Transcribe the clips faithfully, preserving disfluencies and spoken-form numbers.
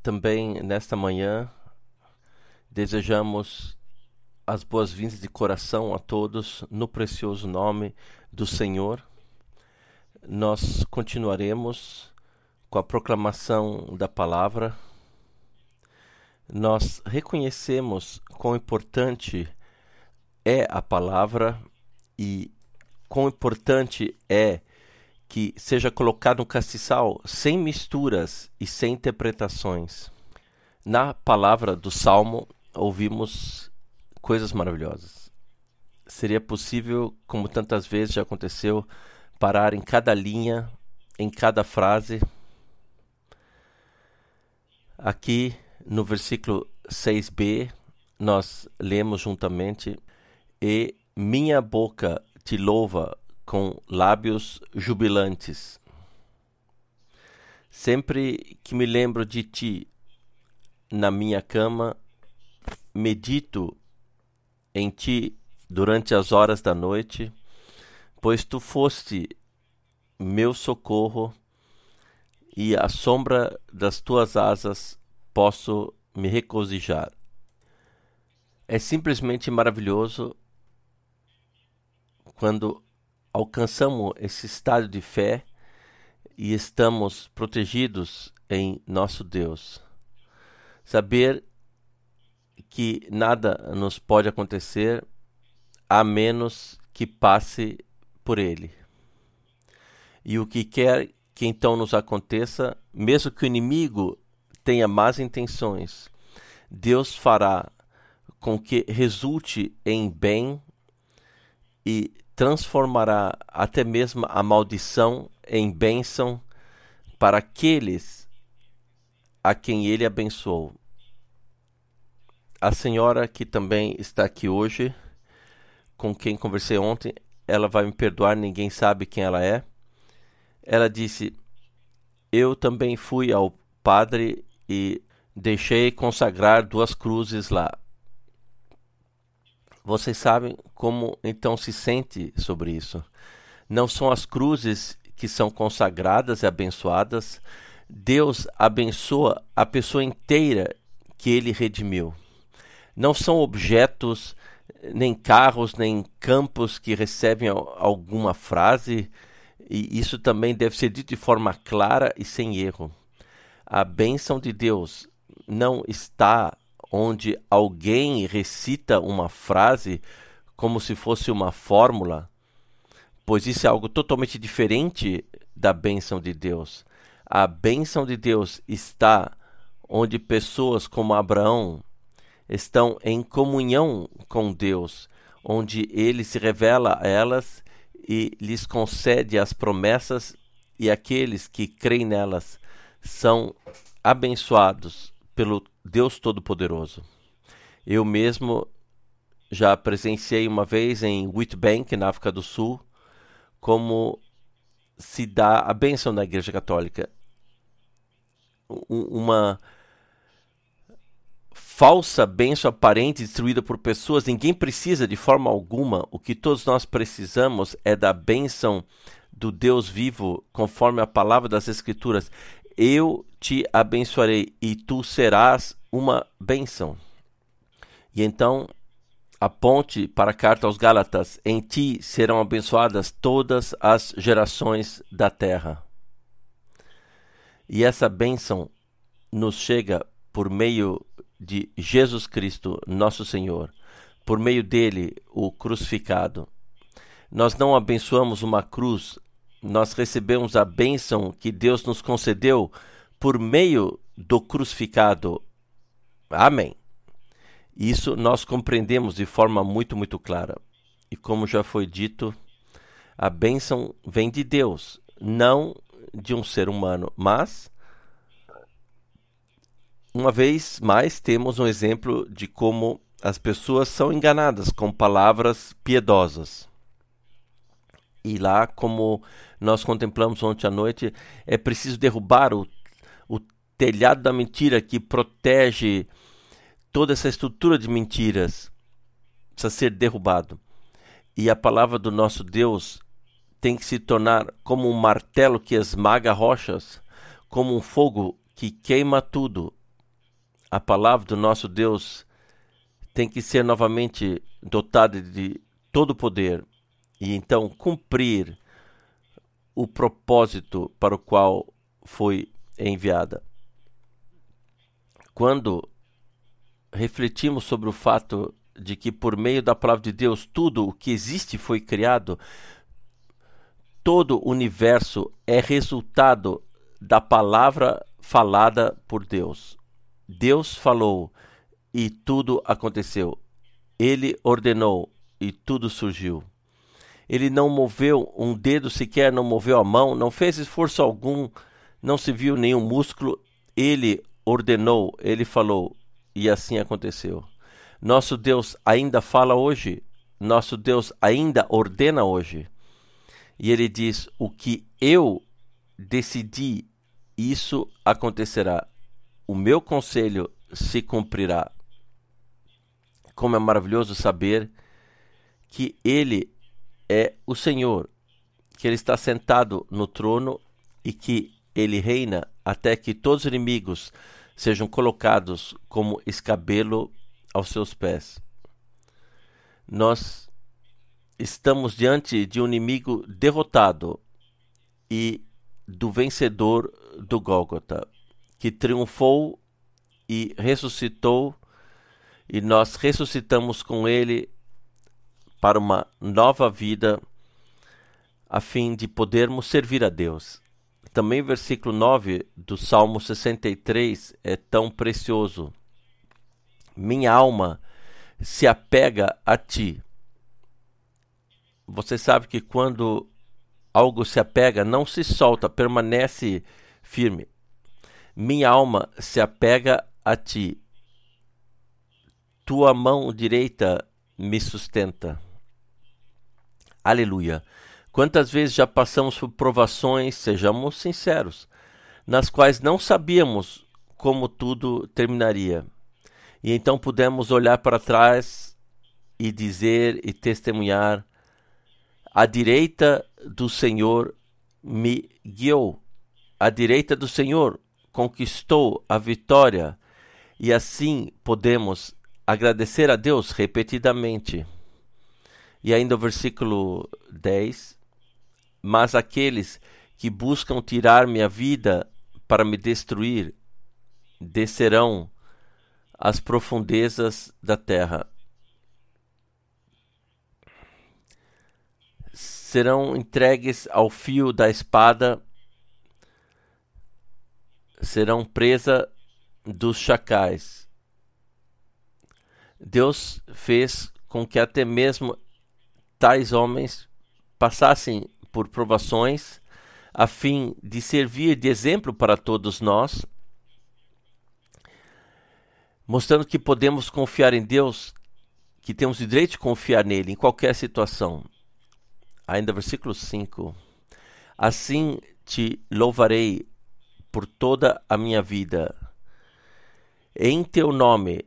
também nesta manhã desejamos as boas-vindas de coração a todos no precioso nome do Senhor. Nós continuaremos com a proclamação da palavra. Nós reconhecemos quão importante é a palavra e quão importante é que seja colocado um castiçal sem misturas e sem interpretações. Na palavra do Salmo, ouvimos coisas maravilhosas. Seria possível, como tantas vezes já aconteceu, parar em cada linha, em cada frase. Aqui no versículo seis b, nós lemos juntamente: E minha boca te louva com lábios jubilantes. Sempre que me lembro de ti na minha cama, medito em ti durante as horas da noite, pois tu foste meu socorro e à sombra das tuas asas posso me regozijar. É simplesmente maravilhoso quando alcançamos esse estado de fé e estamos protegidos em nosso Deus. Saber que nada nos pode acontecer a menos que passe por Ele. E o que quer que então nos aconteça, mesmo que o inimigo tenha más intenções, Deus fará com que resulte em bem e transformará até mesmo a maldição em bênção para aqueles a quem Ele abençoou. A senhora que também está aqui hoje, com quem conversei ontem, ela vai me perdoar, ninguém sabe quem ela é. Ela disse: eu também fui ao padre e deixei consagrar duas cruzes lá. Vocês sabem como então se sente sobre isso. Não são as cruzes que são consagradas e abençoadas. Deus abençoa a pessoa inteira que Ele redimiu. Não são objetos, nem carros, nem campos que recebem alguma frase, e isso também deve ser dito de forma clara e sem erro. A bênção de Deus não está onde alguém recita uma frase como se fosse uma fórmula, pois isso é algo totalmente diferente da bênção de Deus. A bênção de Deus está onde pessoas como Abraão estão em comunhão com Deus, onde Ele se revela a elas e lhes concede as promessas, e aqueles que creem nelas são abençoados pelo Deus Todo-Poderoso. Eu mesmo já presenciei uma vez em Witbank, na África do Sul, como se dá a bênção na Igreja Católica. Uma falsa bênção aparente distribuída por pessoas. Ninguém precisa de forma alguma. O que todos nós precisamos é da bênção do Deus vivo, conforme a palavra das Escrituras. Eu te abençoarei e tu serás uma bênção. E então, a ponte para a carta aos Gálatas: em ti serão abençoadas todas as gerações da terra. E essa bênção nos chega por meio de Jesus Cristo, nosso Senhor, por meio dele, o crucificado. Nós não abençoamos uma cruz, nós recebemos a bênção que Deus nos concedeu por meio do crucificado. Amém. Isso nós compreendemos de forma muito, muito clara. E como já foi dito, a bênção vem de Deus, não de um ser humano, mas uma vez mais temos um exemplo de como as pessoas são enganadas com palavras piedosas. E lá, como nós contemplamos ontem à noite, é preciso derrubar o, o telhado da mentira que protege toda essa estrutura de mentiras. Precisa ser derrubado. E a palavra do nosso Deus tem que se tornar como um martelo que esmaga rochas, como um fogo que queima tudo, a palavra do nosso Deus tem que ser novamente dotada de todo o poder e então cumprir o propósito para o qual foi enviada. Quando refletimos sobre o fato de que por meio da palavra de Deus tudo o que existe foi criado, todo o universo é resultado da palavra falada por Deus. Deus falou e tudo aconteceu. Ele ordenou e tudo surgiu. Ele não moveu um dedo sequer, não moveu a mão, não fez esforço algum, não se viu nenhum músculo. Ele ordenou, ele falou e assim aconteceu. Nosso Deus ainda fala hoje, nosso Deus ainda ordena hoje. E ele diz, o que eu decidi, isso acontecerá. O meu conselho se cumprirá. Como é maravilhoso saber que ele é o Senhor, que ele está sentado no trono e que ele reina até que todos os inimigos sejam colocados como escabelo aos seus pés. Nós estamos diante de um inimigo derrotado e do vencedor do Gólgota, que triunfou e ressuscitou, e nós ressuscitamos com ele para uma nova vida, a fim de podermos servir a Deus. Também o versículo nove do Salmo sessenta e três é tão precioso. Minha alma se apega a ti. Você sabe que quando algo se apega, não se solta, permanece firme. Minha alma se apega a ti. Tua mão direita me sustenta. Aleluia. Quantas vezes já passamos por provações, sejamos sinceros, nas quais não sabíamos como tudo terminaria. E então pudemos olhar para trás e dizer e testemunhar, a direita do Senhor me guiou. A direita do Senhor conquistou a vitória. E assim podemos agradecer a Deus repetidamente. E ainda o versículo dez. Mas aqueles que buscam tirar minha vida para me destruir, descerão às profundezas da terra. Serão entregues ao fio da espada, serão presa dos chacais. Deus fez com que até mesmo tais homens passassem por provações, a fim de servir de exemplo para todos nós, mostrando que podemos confiar em Deus, que temos o direito de confiar nele em qualquer situação. Ainda versículo cinco. Assim te louvarei por toda a minha vida. Em teu nome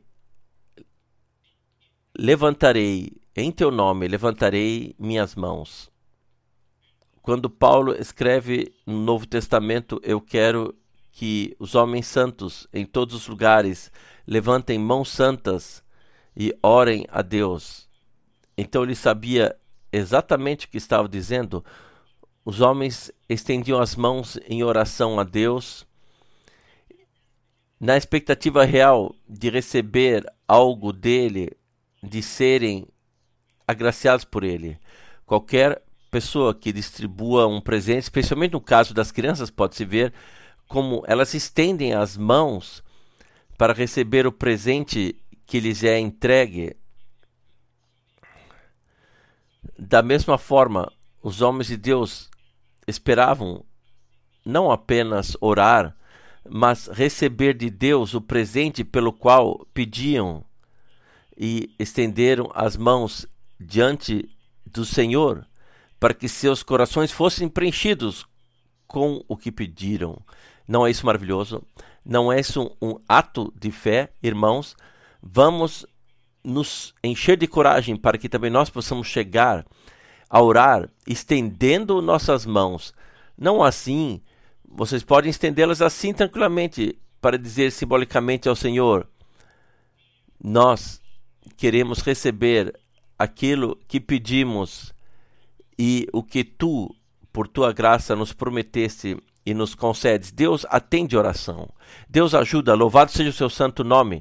levantarei, em teu nome levantarei minhas mãos. Quando Paulo escreve no Novo Testamento, eu quero que os homens santos em todos os lugares levantem mãos santas e orem a Deus. Então ele sabia exatamente o que estava dizendo. Os homens estendiam as mãos em oração a Deus, na expectativa real de receber algo dele, de serem agraciados por ele. Qualquer pessoa que distribua um presente, especialmente no caso das crianças, pode-se ver como elas estendem as mãos para receber o presente que lhes é entregue. Da mesma forma, os homens de Deus esperavam não apenas orar, mas receber de Deus o presente pelo qual pediam e estenderam as mãos diante do Senhor para que seus corações fossem preenchidos com o que pediram. Não é isso maravilhoso? Não é isso um, um ato de fé, irmãos? Vamos nos encher de coragem para que também nós possamos chegar a orar estendendo nossas mãos. Não assim, vocês podem estendê-las assim tranquilamente para dizer simbolicamente ao Senhor, nós queremos receber aquilo que pedimos e o que tu, por tua graça, nos prometeste e nos concedes. Deus atende oração. Deus ajuda. Louvado seja o seu santo nome.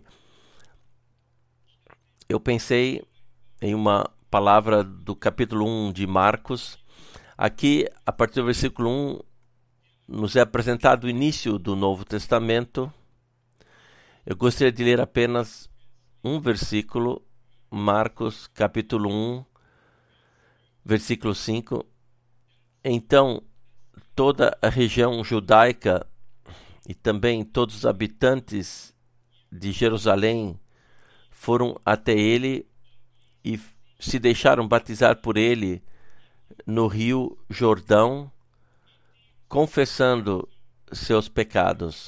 Eu pensei em uma palavra do capítulo um de Marcos. Aqui, a partir do versículo um, nos é apresentado o início do Novo Testamento. Eu gostaria de ler apenas um versículo, Marcos, capítulo um, versículo cinco. Então, toda a região judaica e também todos os habitantes de Jerusalém foram até ele e se deixaram batizar por ele no rio Jordão, confessando seus pecados.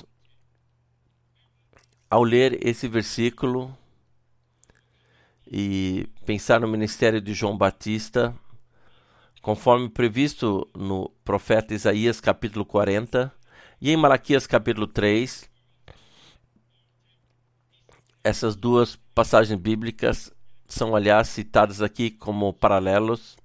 Ao ler esse versículo e pensar no ministério de João Batista, conforme previsto no profeta Isaías capítulo quarenta e em Malaquias capítulo três, essas duas passagens bíblicas são, aliás, citadas aqui como paralelos.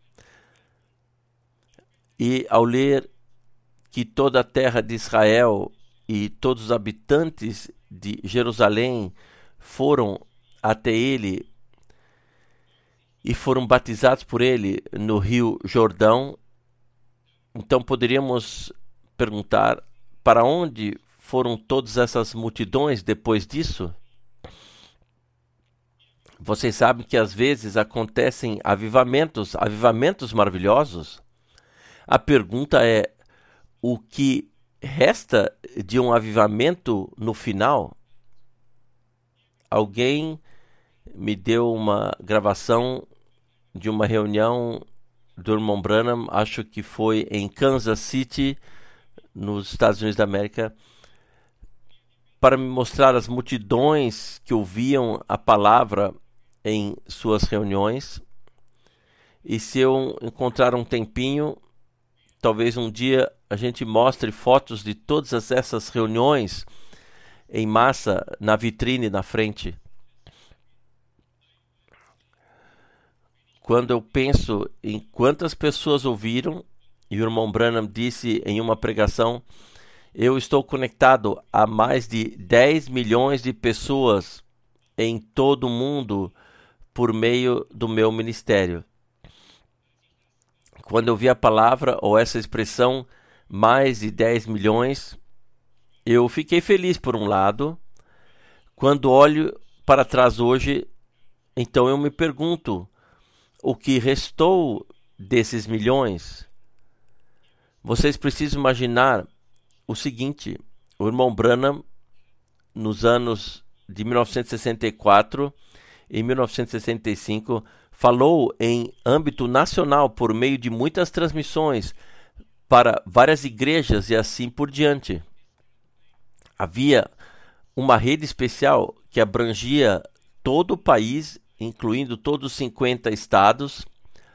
E ao ler que toda a terra de Israel e todos os habitantes de Jerusalém foram até ele e foram batizados por ele no rio Jordão, então poderíamos perguntar: para onde foram todas essas multidões depois disso? Vocês sabem que às vezes acontecem avivamentos, avivamentos maravilhosos. A pergunta é: o que resta de um avivamento no final? Alguém me deu uma gravação de uma reunião do irmão Branham, acho que foi em Kansas City, nos Estados Unidos da América, para me mostrar as multidões que ouviam a palavra em suas reuniões. E se eu encontrar um tempinho, talvez um dia a gente mostre fotos de todas essas reuniões em massa na vitrine na frente. Quando eu penso em quantas pessoas ouviram, e o irmão Branham disse em uma pregação, eu estou conectado a mais de dez milhões de pessoas em todo o mundo por meio do meu ministério. Quando eu vi a palavra ou essa expressão, mais de dez milhões, eu fiquei feliz por um lado. Quando olho para trás hoje, então eu me pergunto, o que restou desses milhões? Vocês precisam imaginar o seguinte: o irmão Branham, nos anos de mil novecentos e sessenta e quatro e mil novecentos e sessenta e cinco, falou em âmbito nacional por meio de muitas transmissões para várias igrejas e assim por diante. Havia uma rede especial que abrangia todo o país, incluindo todos os cinquenta estados.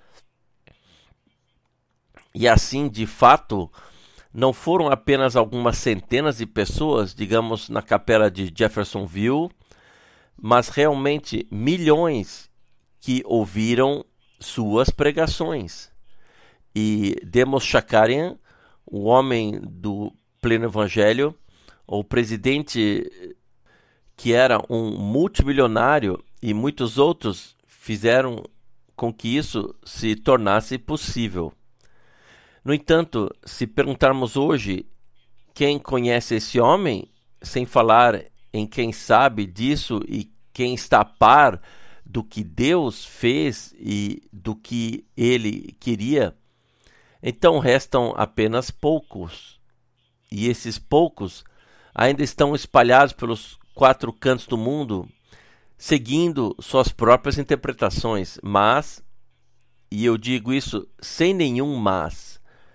E assim, de fato, não foram apenas algumas centenas de pessoas, digamos, na capela de Jeffersonville, mas realmente milhões que ouviram suas pregações. E Demos Shakarian, o homem do pleno evangelho, o presidente que era um multimilionário, e muitos outros fizeram com que isso se tornasse possível. No entanto, se perguntarmos hoje quem conhece esse homem, sem falar em quem sabe disso e quem está a par do que Deus fez e do que ele queria, então restam apenas poucos. E esses poucos ainda estão espalhados pelos quatro cantos do mundo, seguindo suas próprias interpretações. Mas, e eu digo isso sem nenhum mas,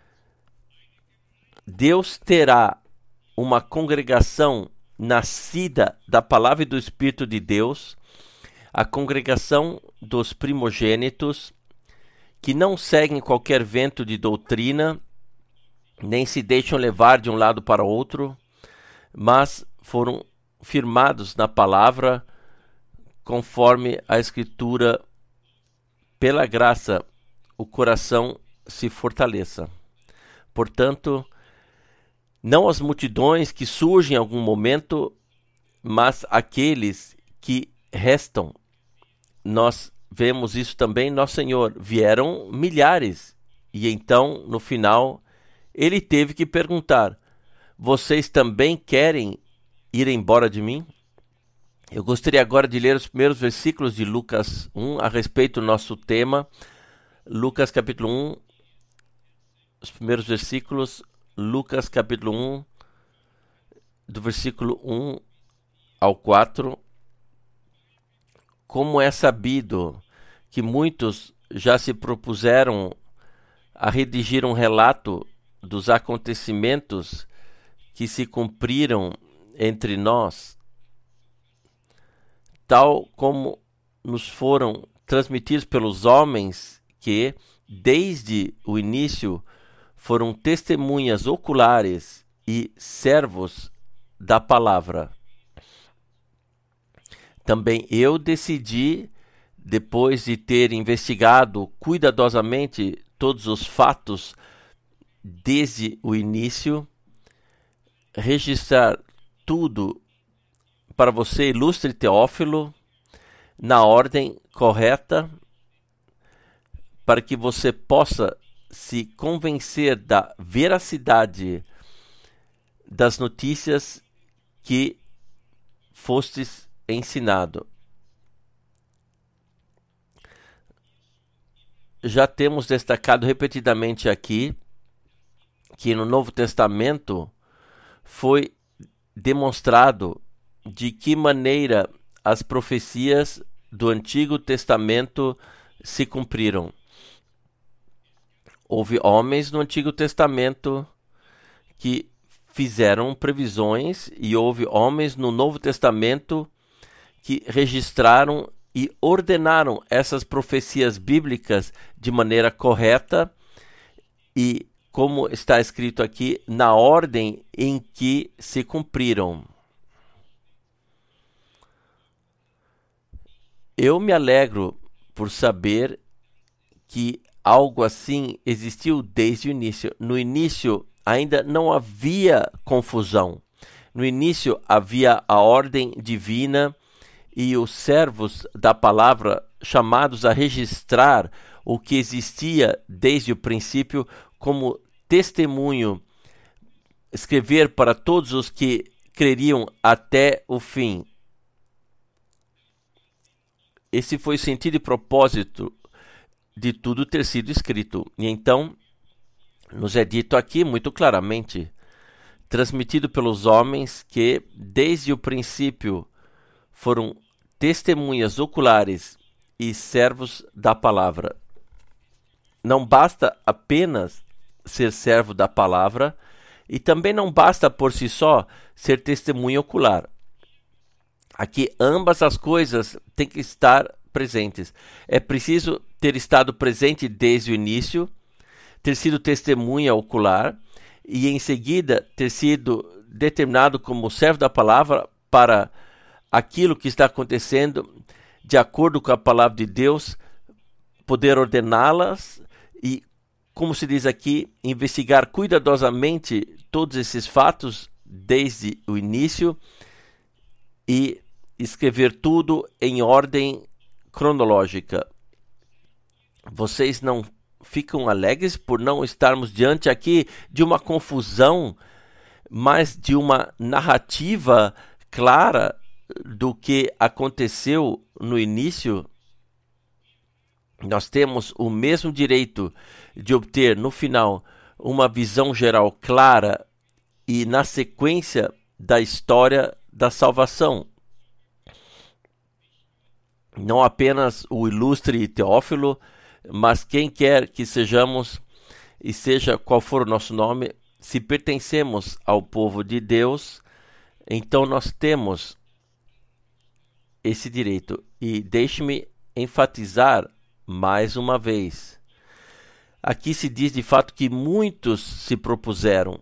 Deus terá uma congregação nascida da palavra e do Espírito de Deus, a congregação dos primogênitos, que não seguem qualquer vento de doutrina, nem se deixam levar de um lado para outro, mas foram firmados na palavra, conforme a Escritura, pela graça, o coração se fortaleça. Portanto, não as multidões que surgem em algum momento, mas aqueles que restam. Nós vemos isso também, nosso Senhor. Vieram milhares. E então, no final, ele teve que perguntar: vocês também querem ir embora de mim? Eu gostaria agora de ler os primeiros versículos de Lucas um a respeito do nosso tema. Lucas capítulo um, os primeiros versículos. Lucas capítulo um, do versículo um ao quatro. Como é sabido que muitos já se propuseram a redigir um relato dos acontecimentos que se cumpriram entre nós, tal como nos foram transmitidos pelos homens que, desde o início, foram testemunhas oculares e servos da palavra. Também eu decidi, depois de ter investigado cuidadosamente todos os fatos desde o início, registrar tudo para você, ilustre Teófilo, na ordem correta, para que você possa se convencer da veracidade das notícias que fostes ensinado. Já temos destacado repetidamente aqui que no Novo Testamento foi demonstrado de que maneira as profecias do Antigo Testamento se cumpriram. Houve homens no Antigo Testamento que fizeram previsões e houve homens no Novo Testamento que registraram e ordenaram essas profecias bíblicas de maneira correta e, como está escrito aqui, na ordem em que se cumpriram. Eu me alegro por saber que algo assim existiu desde o início. No início ainda não havia confusão. No início havia a ordem divina e os servos da palavra chamados a registrar o que existia desde o princípio como testemunho, escrever para todos os que creriam até o fim. Esse foi o sentido e propósito de tudo ter sido escrito. E então, nos é dito aqui muito claramente, transmitido pelos homens que, desde o princípio, foram testemunhas oculares e servos da palavra. Não basta apenas ser servo da palavra e também não basta por si só ser testemunha ocular. Aqui ambas as coisas têm que estar presentes. É preciso ter estado presente desde o início, ter sido testemunha ocular e em seguida ter sido determinado como servo da palavra para aquilo que está acontecendo de acordo com a palavra de Deus, poder ordená-las e, como se diz aqui, investigar cuidadosamente todos esses fatos desde o início e escrever tudo em ordem cronológica. Vocês não ficam alegres por não estarmos diante aqui de uma confusão, mas de uma narrativa clara do que aconteceu no início? Nós temos o mesmo direito de obter no final uma visão geral clara e na sequência da história da salvação. Não apenas o ilustre Teófilo, mas quem quer que sejamos, e seja qual for o nosso nome, se pertencemos ao povo de Deus, então nós temos esse direito. E deixe-me enfatizar mais uma vez. Aqui se diz de fato que muitos se propuseram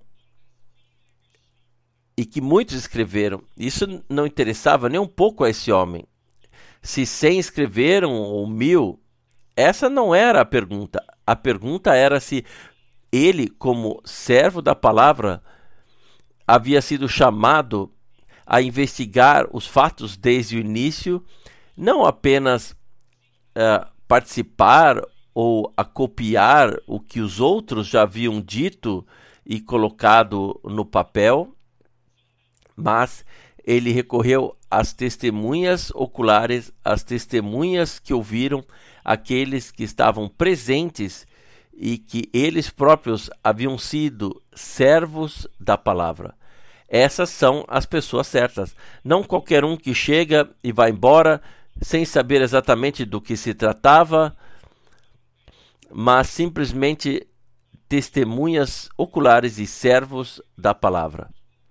e que muitos escreveram. Isso não interessava nem um pouco a esse homem. se cem escreveram ou mil, essa não era a pergunta. A pergunta era se ele, como servo da palavra, havia sido chamado a investigar os fatos desde o início, não apenas uh, participar ou a copiar o que os outros já haviam dito e colocado no papel, mas ele recorreu às testemunhas oculares, às testemunhas que ouviram, aqueles que estavam presentes e que eles próprios haviam sido servos da palavra. Essas são as pessoas certas. Não qualquer um que chega e vai embora sem saber exatamente do que se tratava, mas simplesmente testemunhas oculares e servos da palavra.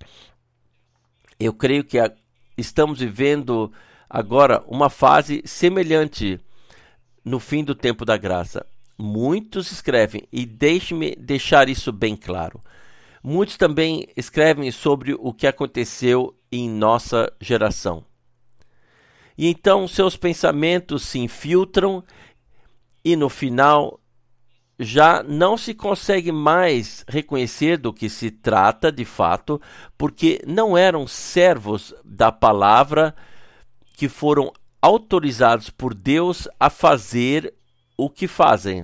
Eu creio que a, estamos vivendo agora uma fase semelhante no fim do tempo da graça. Muitos escrevem, e deixe-me deixar isso bem claro, muitos também escrevem sobre o que aconteceu em nossa geração. E então seus pensamentos se infiltram e no final já não se consegue mais reconhecer do que se trata de fato, porque não eram servos da palavra que foram autorizados por Deus a fazer o que fazem.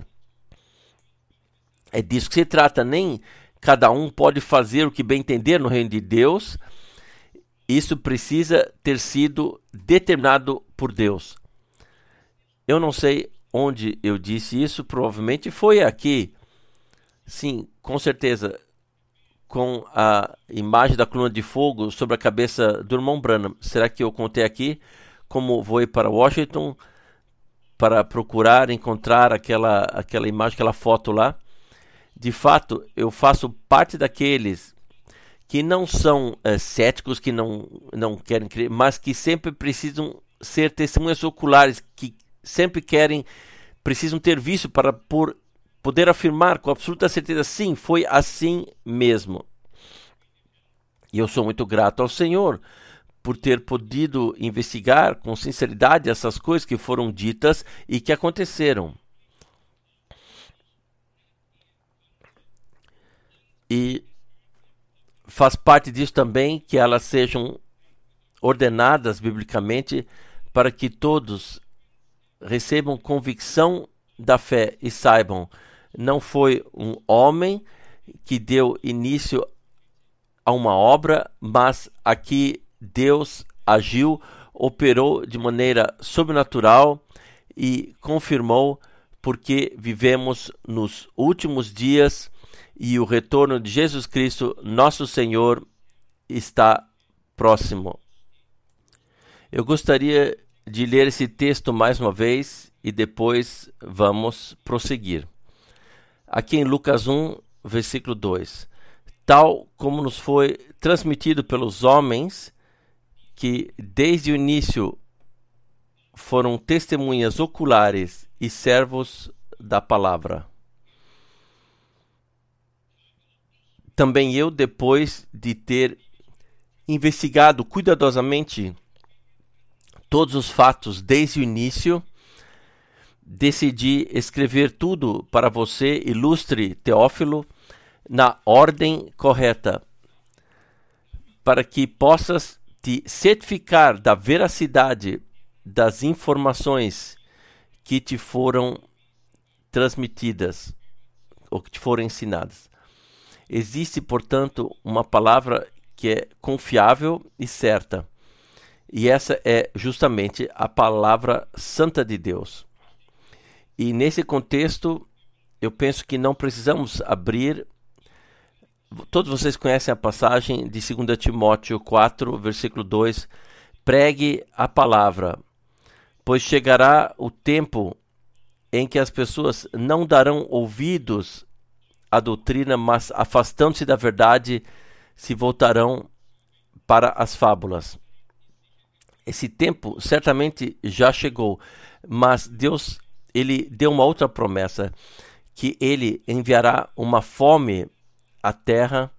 É disso que se trata, nem cada um pode fazer o que bem entender no reino de Deus. Isso precisa ter sido determinado por Deus. Eu não sei onde eu disse isso, provavelmente foi aqui. Sim, com certeza, com a imagem da coluna de fogo sobre a cabeça do irmão Branham. Será que eu contei aqui como vou ir para Washington para procurar encontrar aquela, aquela imagem, aquela foto lá? De fato, eu faço parte daqueles que não são é, céticos, que não, não querem crer, mas que sempre precisam ser testemunhas oculares, que sempre querem, precisam ter visto para por, poder afirmar com absoluta certeza, sim, foi assim mesmo. E eu sou muito grato ao Senhor por ter podido investigar com sinceridade essas coisas que foram ditas e que aconteceram. E faz parte disso também que elas sejam ordenadas biblicamente para que todos recebam convicção da fé e saibam, não foi um homem que deu início a uma obra, mas aqui Deus agiu, operou de maneira sobrenatural e confirmou, porque vivemos nos últimos dias e o retorno de Jesus Cristo, nosso Senhor, está próximo. Eu gostaria de ler esse texto mais uma vez e depois vamos prosseguir. Aqui em Lucas um, versículo dois. Tal como nos foi transmitido pelos homens que desde o início foram testemunhas oculares e servos da palavra. Também eu, depois de ter investigado cuidadosamente todos os fatos desde o início, decidi escrever tudo para você, ilustre Teófilo, na ordem correta, para que possas te certificar da veracidade das informações que te foram transmitidas ou que te foram ensinadas. Existe, portanto, uma palavra que é confiável e certa, e essa é justamente a palavra santa de Deus. E nesse contexto, eu penso que não precisamos abrir. Todos vocês conhecem a passagem de dois Timóteo quatro, versículo dois. Pregue a palavra, pois chegará o tempo em que as pessoas não darão ouvidos à doutrina, mas afastando-se da verdade, se voltarão para as fábulas. Esse tempo certamente já chegou, mas Deus, ele deu uma outra promessa, que ele enviará uma fome à terra,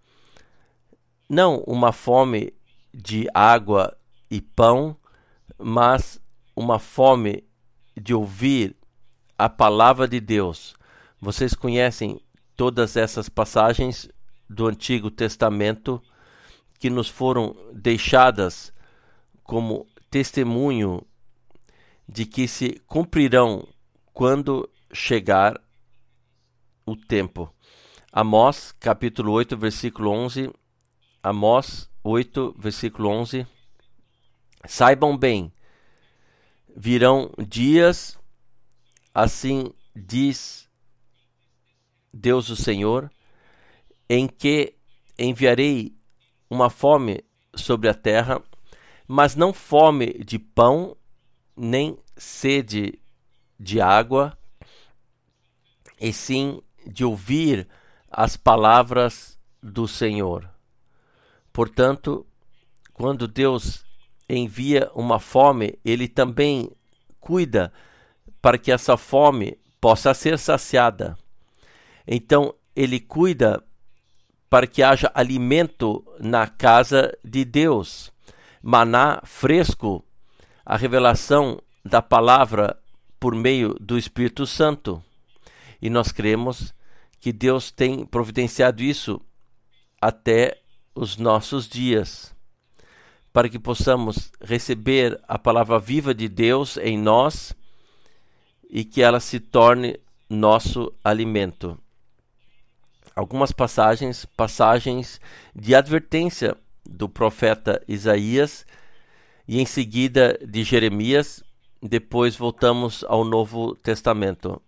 não uma fome de água e pão, mas uma fome de ouvir a palavra de Deus. Vocês conhecem todas essas passagens do Antigo Testamento que nos foram deixadas como testemunho de que se cumprirão quando chegar o tempo. Amós, capítulo oito, versículo onze. Amós oito, versículo onze. Saibam bem, virão dias, assim diz Deus o Senhor, em que enviarei uma fome sobre a terra, mas não fome de pão, nem sede de água, e sim de ouvir as palavras do Senhor. Portanto, quando Deus envia uma fome, Ele também cuida para que essa fome possa ser saciada. Então, Ele cuida para que haja alimento na casa de Deus, maná fresco, a revelação da palavra por meio do Espírito Santo. E nós cremos que Deus tem providenciado isso até os nossos dias, para que possamos receber a palavra viva de Deus em nós e que ela se torne nosso alimento. Algumas passagens, passagens de advertência do profeta Isaías e em seguida de Jeremias. Depois voltamos ao Novo Testamento.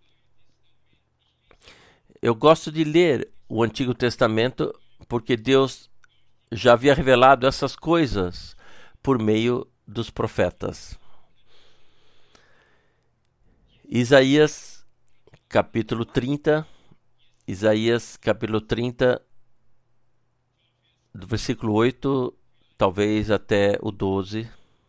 Eu gosto de ler o Antigo Testamento porque Deus já havia revelado essas coisas por meio dos profetas. Isaías, capítulo trinta. Isaías, capítulo trinta, do versículo oito, talvez até o doze.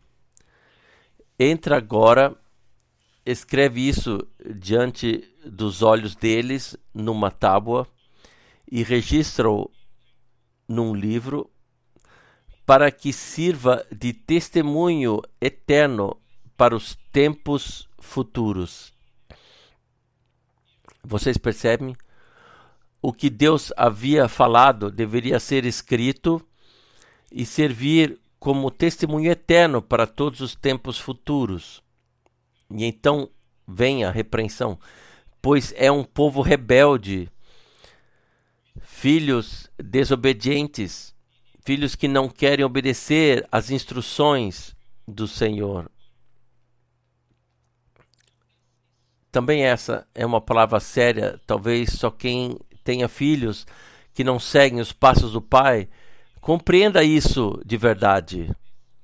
Entra agora, escreve isso diante dos olhos deles numa tábua e registra-o num livro, para que sirva de testemunho eterno para os tempos futuros. Vocês percebem? O que Deus havia falado deveria ser escrito e servir como testemunho eterno para todos os tempos futuros. E então vem a repreensão, pois é um povo rebelde, filhos desobedientes, filhos que não querem obedecer às instruções do Senhor. Também essa é uma palavra séria, talvez só quem tenha filhos que não seguem os passos do pai compreenda isso de verdade.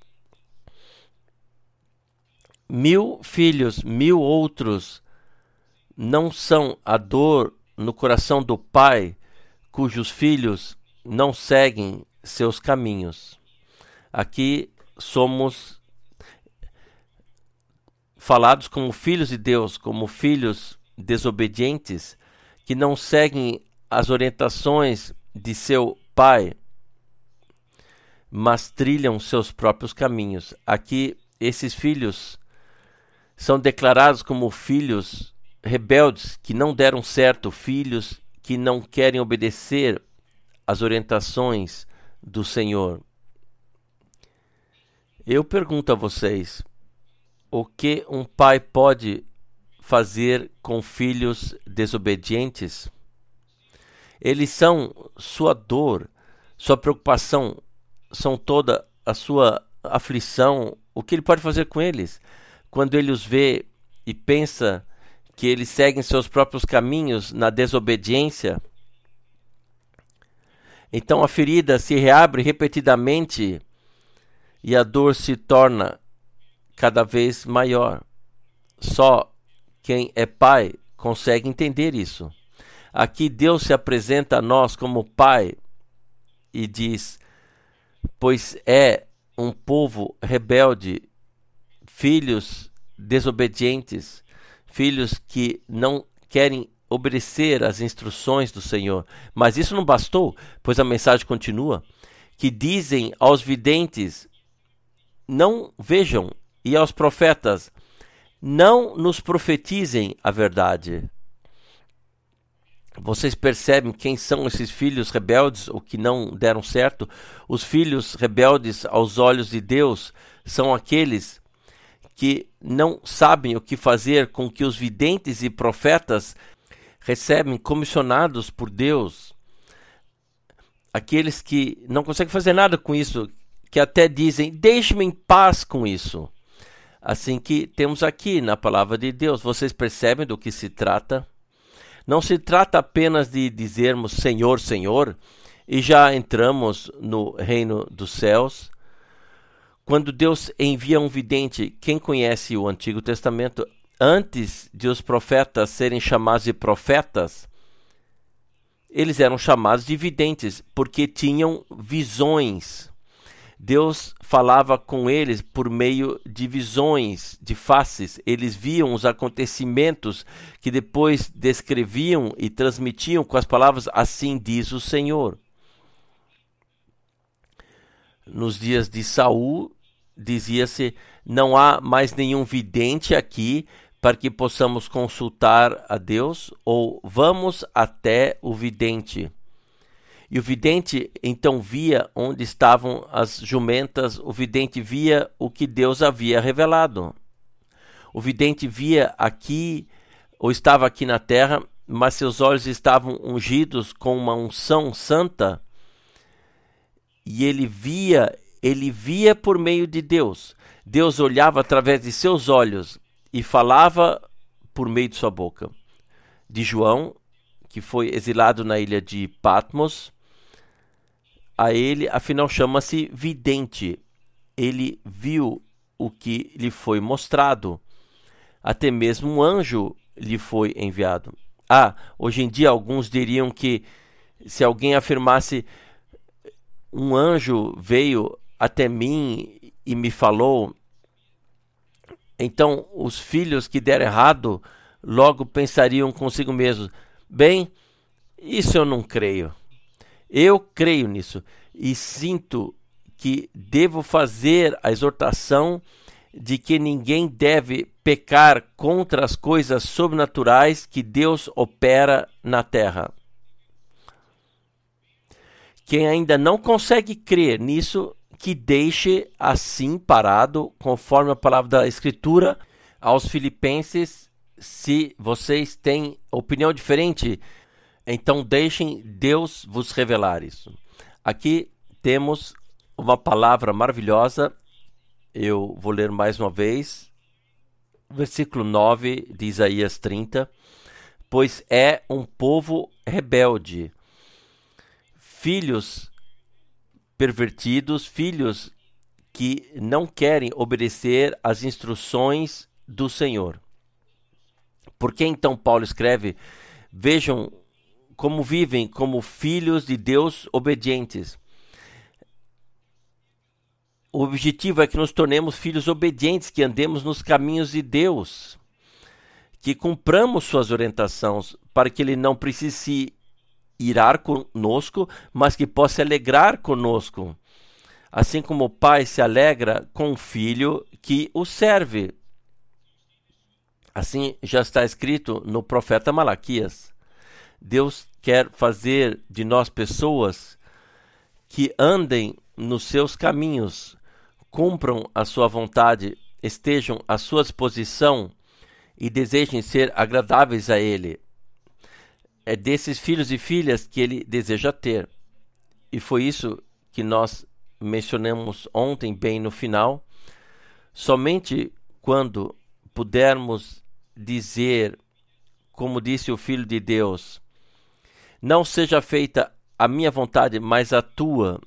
Mil filhos, mil outros não são a dor no coração do pai cujos filhos não seguem seus caminhos. Aqui somos falados como filhos de Deus, como filhos desobedientes que não seguem as orientações de seu pai, mas trilham seus próprios caminhos. Aqui, esses filhos são declarados como filhos rebeldes, que não deram certo, filhos que não querem obedecer às orientações do Senhor. Eu pergunto a vocês, o que um pai pode fazer com filhos desobedientes? Eles são sua dor, sua preocupação, são toda a sua aflição. O que ele pode fazer com eles? Quando ele os vê e pensa que eles seguem seus próprios caminhos na desobediência, então a ferida se reabre repetidamente e a dor se torna cada vez maior. Só quem é pai consegue entender isso. Aqui Deus se apresenta a nós como pai e diz: pois é um povo rebelde, filhos desobedientes, filhos que não querem obedecer às instruções do Senhor. Mas isso não bastou, pois a mensagem continua, que dizem aos videntes: não vejam, e aos profetas: não nos profetizem a verdade. Vocês percebem quem são esses filhos rebeldes, ou que não deram certo? Os filhos rebeldes aos olhos de Deus são aqueles que não sabem o que fazer com que os videntes e profetas recebem comissionados por Deus. Aqueles que não conseguem fazer nada com isso, que até dizem, deixe-me em paz com isso. Assim que temos aqui na palavra de Deus. Vocês percebem do que se trata? Não se trata apenas de dizermos Senhor, Senhor, e já entramos no reino dos céus. Quando Deus envia um vidente, quem conhece o Antigo Testamento, antes de os profetas serem chamados de profetas, eles eram chamados de videntes, porque tinham visões. Deus falava com eles por meio de visões, de faces. Eles viam os acontecimentos que depois descreviam e transmitiam com as palavras, assim diz o Senhor. Nos dias de Saul, dizia-se, não há mais nenhum vidente aqui para que possamos consultar a Deus, ou vamos até o vidente. E o vidente então via onde estavam as jumentas, o vidente via o que Deus havia revelado. O vidente via aqui, ou estava aqui na terra, mas seus olhos estavam ungidos com uma unção santa, e ele via, ele via por meio de Deus. Deus olhava através de seus olhos e falava por meio de sua boca. De João, que foi exilado na ilha de Patmos, a ele, afinal, chama-se vidente. Ele viu o que lhe foi mostrado. Até mesmo um anjo lhe foi enviado. Ah, hoje em dia alguns diriam que se alguém afirmasse um anjo veio até mim e me falou, então os filhos que deram errado logo pensariam consigo mesmos, bem, isso eu não creio. Eu creio nisso e sinto que devo fazer a exortação de que ninguém deve pecar contra as coisas sobrenaturais que Deus opera na terra. Quem ainda não consegue crer nisso, que deixe assim parado, conforme a palavra da Escritura, aos Filipenses. Se vocês têm opinião diferente, então deixem Deus vos revelar isso. Aqui temos uma palavra maravilhosa. Eu vou ler mais uma vez. Versículo nove de Isaías trinta. Pois é um povo rebelde, filhos pervertidos, filhos que não querem obedecer às instruções do Senhor. Por que então Paulo escreve, vejam como vivem como filhos de Deus obedientes. O objetivo é que nos tornemos filhos obedientes, que andemos nos caminhos de Deus, que cumpramos suas orientações, para que Ele não precise se irar conosco, mas que possa se alegrar conosco. Assim como o pai se alegra com o filho que o serve. Assim já está escrito no profeta Malaquias. Deus quer fazer de nós pessoas que andem nos seus caminhos, cumpram a sua vontade, estejam à sua disposição e desejem ser agradáveis a Ele. É desses filhos e filhas que Ele deseja ter. E foi isso que nós mencionamos ontem, bem no final. Somente quando pudermos dizer, como disse o Filho de Deus, não seja feita a minha vontade, mas a tua,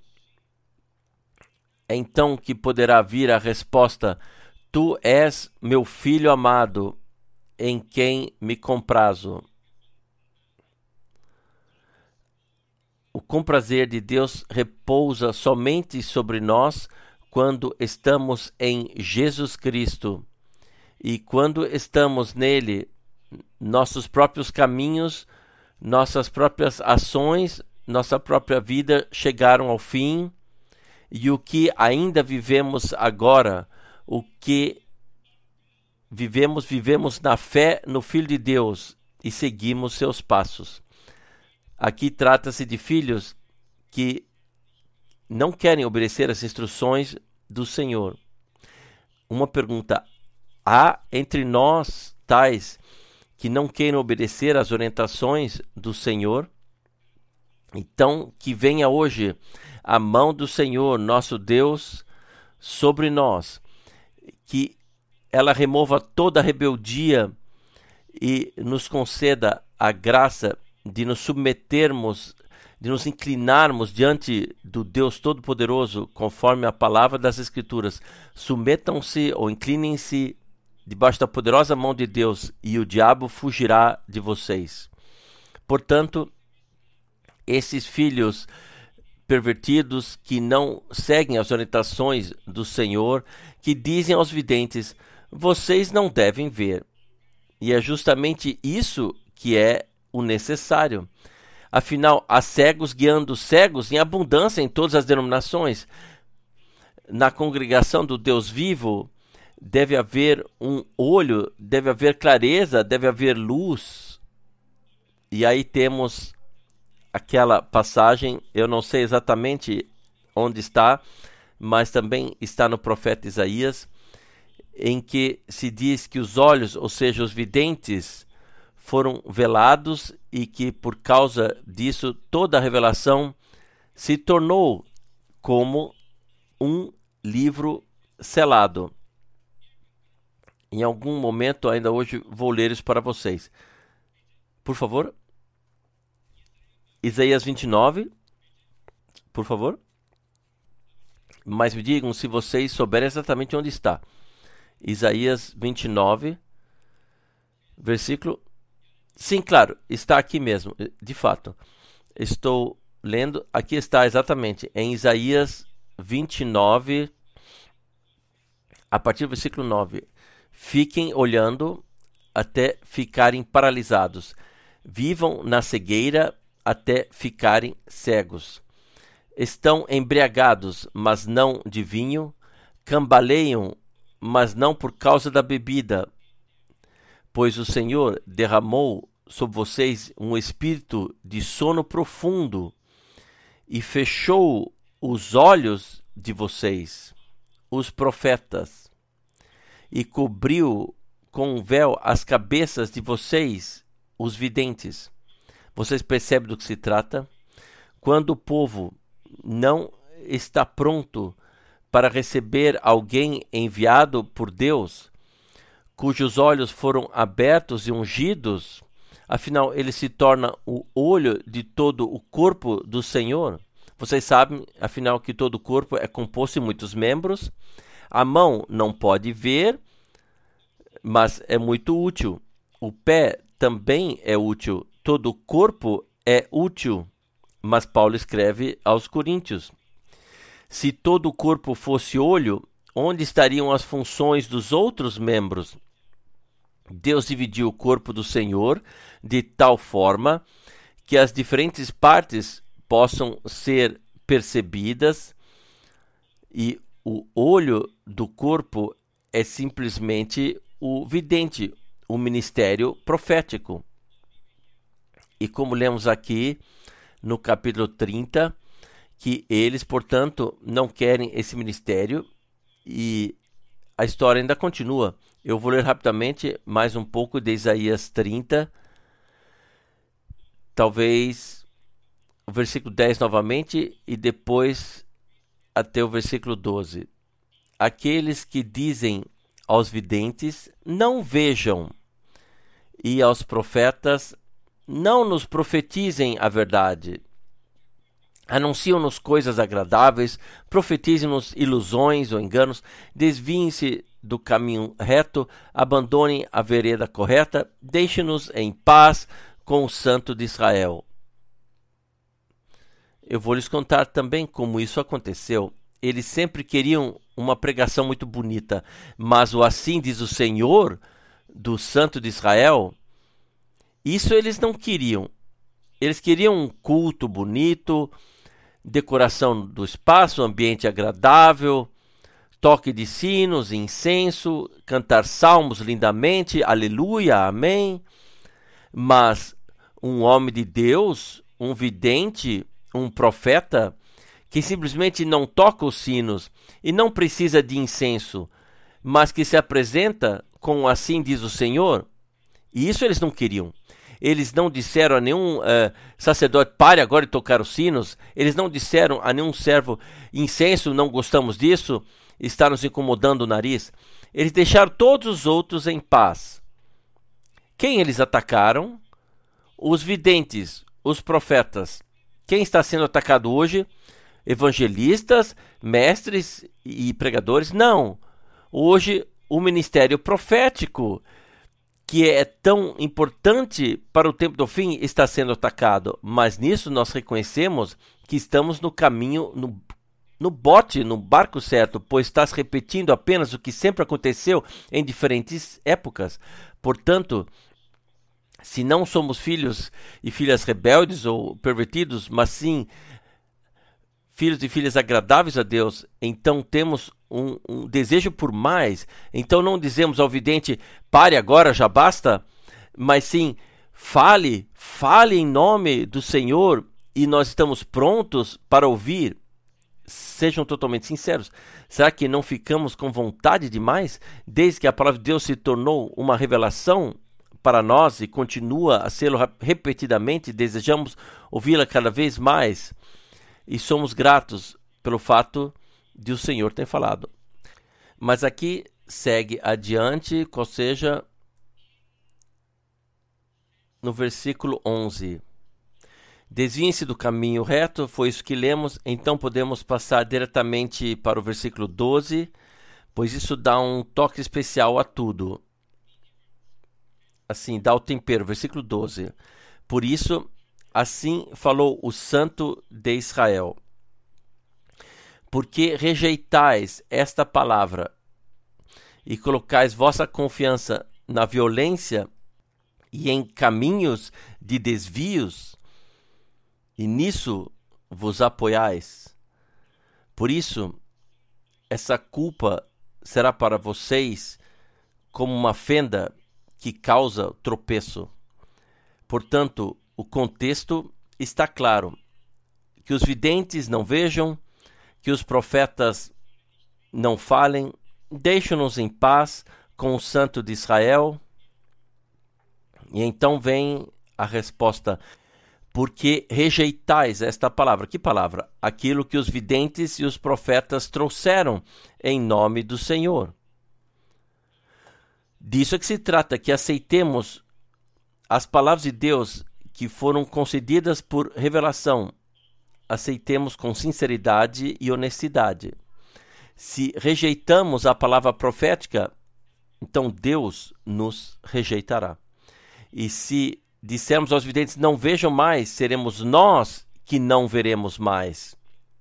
é então que poderá vir a resposta, tu és meu filho amado, em quem me comprazo. O comprazer de Deus repousa somente sobre nós quando estamos em Jesus Cristo. E quando estamos nele, nossos próprios caminhos, nossas próprias ações, nossa própria vida chegaram ao fim, e o que ainda vivemos agora, o que vivemos, vivemos na fé no Filho de Deus e seguimos seus passos. Aqui trata-se de filhos que não querem obedecer às instruções do Senhor. Uma pergunta: há entre nós tais que não queiram obedecer às orientações do Senhor? Então, que venha hoje a mão do Senhor, nosso Deus, sobre nós, que ela remova toda a rebeldia e nos conceda a graça de nos submetermos, de nos inclinarmos diante do Deus Todo-Poderoso, conforme a palavra das Escrituras. Submetam-se ou inclinem-se debaixo da poderosa mão de Deus e o diabo fugirá de vocês. Portanto, esses filhos pervertidos que não seguem as orientações do Senhor, que dizem aos videntes: vocês não devem ver. E é justamente isso que é o necessário. Afinal, há cegos guiando cegos em abundância em todas as denominações. Na congregação do Deus vivo, deve haver um olho, deve haver clareza, deve haver luz. E aí temos aquela passagem, eu não sei exatamente onde está, mas também está no profeta Isaías, em que se diz que os olhos, ou seja, os videntes, foram velados e que por causa disso toda a revelação se tornou como um livro selado. Em algum momento, ainda hoje, vou ler isso para vocês. Por favor. Isaías vinte e nove, por favor. Mas me digam se vocês souberem exatamente onde está. Isaías vinte e nove, versículo... Sim, claro, está aqui mesmo, de fato. Estou lendo, aqui está exatamente, em Isaías vinte e nove, a partir do versículo nove. Fiquem olhando até ficarem paralisados. Vivam na cegueira até ficarem cegos. Estão embriagados, mas não de vinho. Cambaleiam, mas não por causa da bebida. Pois o Senhor derramou sobre vocês um espírito de sono profundo e fechou os olhos de vocês, os profetas, e cobriu com um véu as cabeças de vocês, os videntes. Vocês percebem do que se trata? Quando o povo não está pronto para receber alguém enviado por Deus, cujos olhos foram abertos e ungidos, afinal ele se torna o olho de todo o corpo do Senhor. Vocês sabem, afinal, que todo o corpo é composto de muitos membros. A mão não pode ver, mas é muito útil. O pé também é útil. Todo o corpo é útil. Mas Paulo escreve aos Coríntios: se todo o corpo fosse olho, onde estariam as funções dos outros membros? Deus dividiu o corpo do Senhor de tal forma que as diferentes partes possam ser percebidas, e o olho do corpo é simplesmente o vidente, o ministério profético. E como lemos aqui no capítulo trinta, que eles, portanto, não querem esse ministério, e a história ainda continua. Eu vou ler rapidamente mais um pouco de Isaías trinta, talvez o versículo dez novamente e depois até o versículo doze. Aqueles que dizem aos videntes: não vejam, e aos profetas: não nos profetizem a verdade. Anunciam-nos coisas agradáveis, profetizem-nos ilusões ou enganos, desviem-se do caminho reto, abandonem a vereda correta, deixem-nos em paz com o Santo de Israel. Eu vou lhes contar também como isso aconteceu. Eles sempre queriam uma pregação muito bonita, mas o assim diz o Senhor, do Santo de Israel, isso eles não queriam. Eles queriam um culto bonito, decoração do espaço, ambiente agradável, toque de sinos, incenso, cantar salmos lindamente, aleluia, amém. Mas um homem de Deus, um vidente, um profeta, que simplesmente não toca os sinos e não precisa de incenso, mas que se apresenta com assim diz o Senhor, e isso eles não queriam. Eles não disseram a nenhum uh, sacerdote, pare agora de tocar os sinos. Eles não disseram a nenhum servo, incenso, não gostamos disso, está nos incomodando o nariz. Eles deixaram todos os outros em paz. Quem eles atacaram? Os videntes, os profetas. Quem está sendo atacado hoje? Evangelistas, mestres e pregadores? Não. Hoje, o ministério profético, que é tão importante para o tempo do fim, está sendo atacado. Mas nisso nós reconhecemos que estamos no caminho, no, no bote, no barco certo, pois está se repetindo apenas o que sempre aconteceu em diferentes épocas. Portanto, se não somos filhos e filhas rebeldes ou pervertidos, mas sim filhos e filhas agradáveis a Deus, então temos um, um desejo por mais. Então não dizemos ao vidente, pare agora, já basta, mas sim, fale, fale em nome do Senhor e nós estamos prontos para ouvir. Sejam totalmente sinceros. Será que não ficamos com vontade demais desde que a palavra de Deus se tornou uma revelação para nós e continua a ser repetidamente? Desejamos ouvi-la cada vez mais e somos gratos pelo fato de o Senhor ter falado. Mas aqui segue adiante, ou seja, no versículo onze. Desviem-se do caminho reto, foi isso que lemos, então podemos passar diretamente para o versículo doze, pois isso dá um toque especial a tudo. Assim, dá o tempero, versículo doze. Por isso, assim falou o Santo de Israel: porque rejeitais esta palavra e colocais vossa confiança na violência e em caminhos de desvios, e nisso vos apoiais. Por isso, essa culpa será para vocês como uma fenda que causa tropeço. Portanto, o contexto está claro: que os videntes não vejam, que os profetas não falem, deixam-nos em paz com o Santo de Israel. E então vem a resposta: porque rejeitais esta palavra. Que palavra? Aquilo que os videntes e os profetas trouxeram em nome do Senhor. Disso é que se trata, que aceitemos as palavras de Deus que foram concedidas por revelação. Aceitemos com sinceridade e honestidade. Se rejeitamos a palavra profética, então Deus nos rejeitará. E se dissermos aos videntes, não vejam mais, seremos nós que não veremos mais.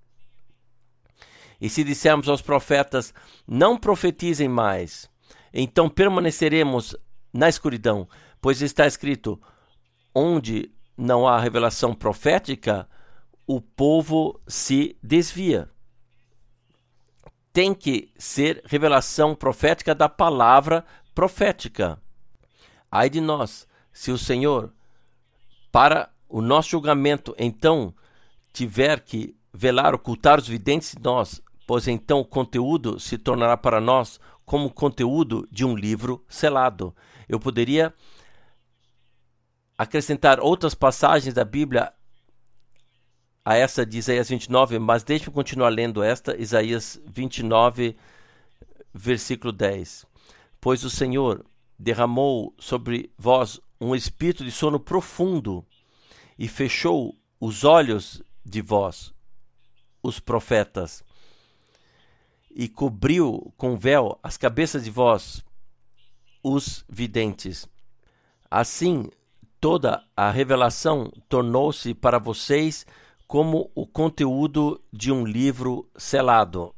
E se dissermos aos profetas, não profetizem mais, então permaneceremos na escuridão, pois está escrito, onde não há revelação profética, o povo se desvia. Tem que ser revelação profética da palavra profética. Ai de nós, se o Senhor, para o nosso julgamento, então, tiver que velar, ocultar os videntes de nós, pois então o conteúdo se tornará para nós como o conteúdo de um livro selado. Eu poderia acrescentar outras passagens da Bíblia a essa de Isaías vinte e nove, mas deixe-me continuar lendo esta, Isaías vinte e nove, versículo dez. Pois o Senhor derramou sobre vós um espírito de sono profundo e fechou os olhos de vós, os profetas, e cobriu com véu as cabeças de vós, os videntes. Assim, toda a revelação tornou-se para vocês como o conteúdo de um livro selado.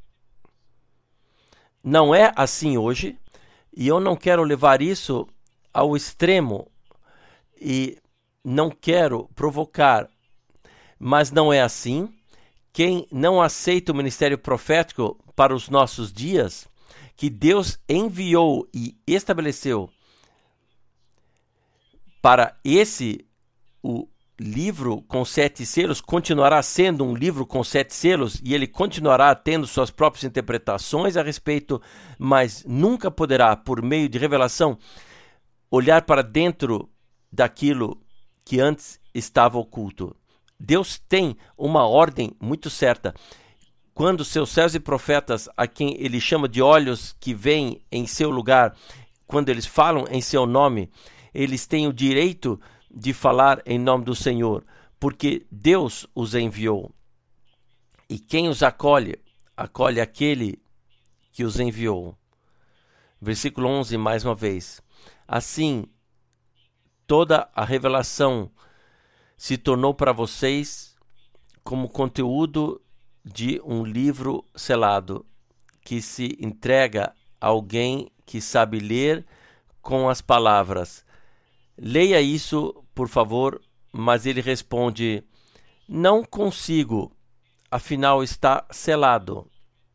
Não é assim hoje, e eu não quero levar isso ao extremo e não quero provocar, mas não é assim quem não aceita o ministério profético para os nossos dias, que Deus enviou e estabeleceu para esse, o livro com sete selos, continuará sendo um livro com sete selos e ele continuará tendo suas próprias interpretações a respeito, mas nunca poderá, por meio de revelação, olhar para dentro daquilo que antes estava oculto. Deus tem uma ordem muito certa. Quando seus céus e profetas, a quem ele chama de olhos que vêm em seu lugar, quando eles falam em seu nome, eles têm o direito de falar em nome do Senhor, porque Deus os enviou. E quem os acolhe, acolhe aquele que os enviou. Versículo onze, mais uma vez. Assim, toda a revelação se tornou para vocês como conteúdo de um livro selado, que se entrega a alguém que sabe ler com as palavras: leia isso, por favor. Mas ele responde: não consigo, afinal está selado.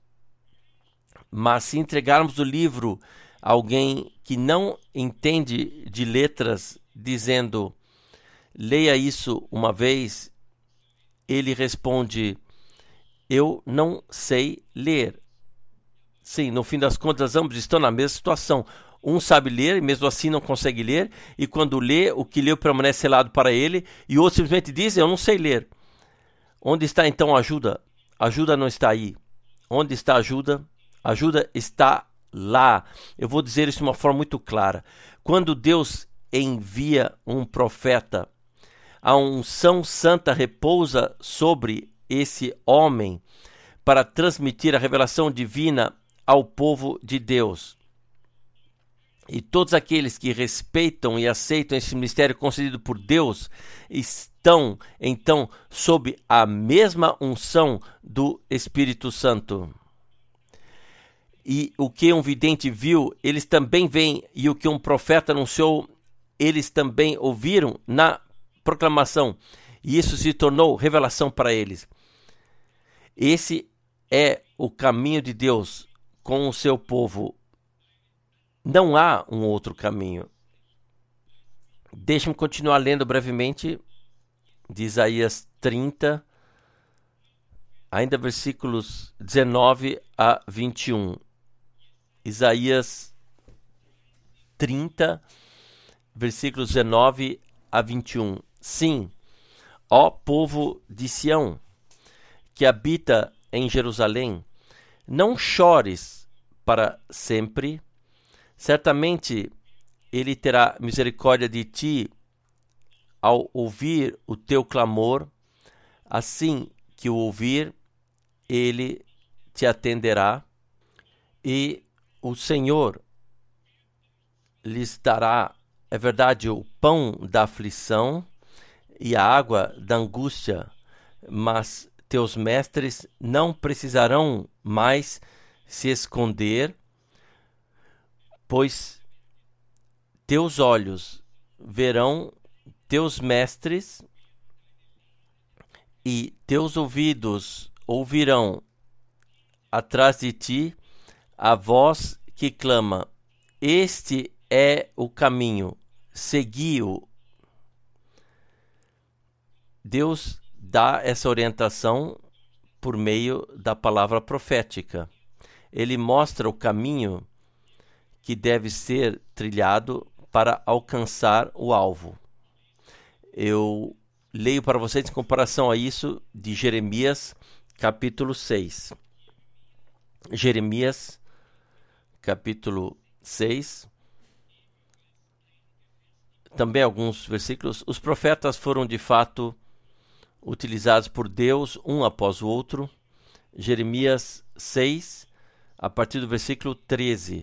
Mas se entregarmos o livro a alguém que não entende de letras, dizendo: leia isso uma vez, ele responde: eu não sei ler. Sim, no fim das contas, ambos estão na mesma situação. Um sabe ler e mesmo assim não consegue ler, e quando lê, o que leu permanece selado para ele, e o outro simplesmente diz: eu não sei ler. Onde está então a ajuda? A ajuda não está aí. Onde está a ajuda? A ajuda está lá. Eu vou dizer isso de uma forma muito clara. Quando Deus envia um profeta, a unção santa repousa sobre esse homem para transmitir a revelação divina ao povo de Deus. E todos aqueles que respeitam e aceitam esse ministério concedido por Deus estão, então, sob a mesma unção do Espírito Santo. E o que um vidente viu, eles também veem, e o que um profeta anunciou, eles também ouviram na proclamação. E isso se tornou revelação para eles. Esse é o caminho de Deus com o seu povo. Não há um outro caminho. Deixe-me continuar lendo brevemente de Isaías trinta, ainda versículos dezenove a vinte e um. Isaías trinta, versículos dezenove a vinte e um. Sim, ó povo de Sião, que habita em Jerusalém, não chores para sempre. Certamente ele terá misericórdia de ti ao ouvir o teu clamor. Assim que o ouvir, ele te atenderá, e o Senhor lhes dará, é verdade, o pão da aflição e a água da angústia, mas teus mestres não precisarão mais se esconder, pois teus olhos verão teus mestres e teus ouvidos ouvirão atrás de ti a voz que clama: este é o caminho, segui-o. Deus dá essa orientação por meio da palavra profética. Ele mostra o caminho que deve ser trilhado para alcançar o alvo. Eu leio para vocês em comparação a isso de Jeremias capítulo seis. Jeremias capítulo seis. Também alguns versículos. Os profetas foram de fato utilizados por Deus um após o outro. Jeremias seis, a partir do versículo treze.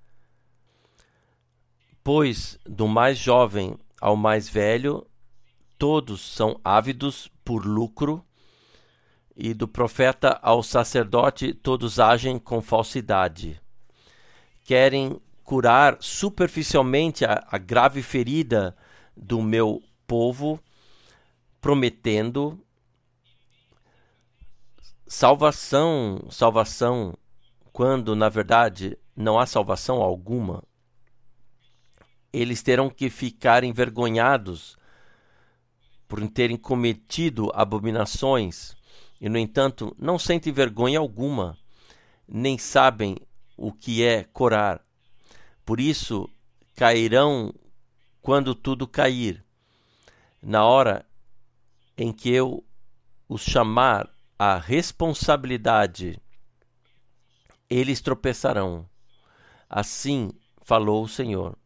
Pois do mais jovem ao mais velho, todos são ávidos por lucro, e do profeta ao sacerdote, todos agem com falsidade. Querem curar superficialmente a, a grave ferida do meu povo, prometendo salvação, salvação, quando na verdade não há salvação alguma. Eles terão que ficar envergonhados por terem cometido abominações e, no entanto, não sentem vergonha alguma, nem sabem o que é corar. Por isso, cairão quando tudo cair. Na hora em que eu os chamar à responsabilidade, eles tropeçarão. Assim falou o Senhor.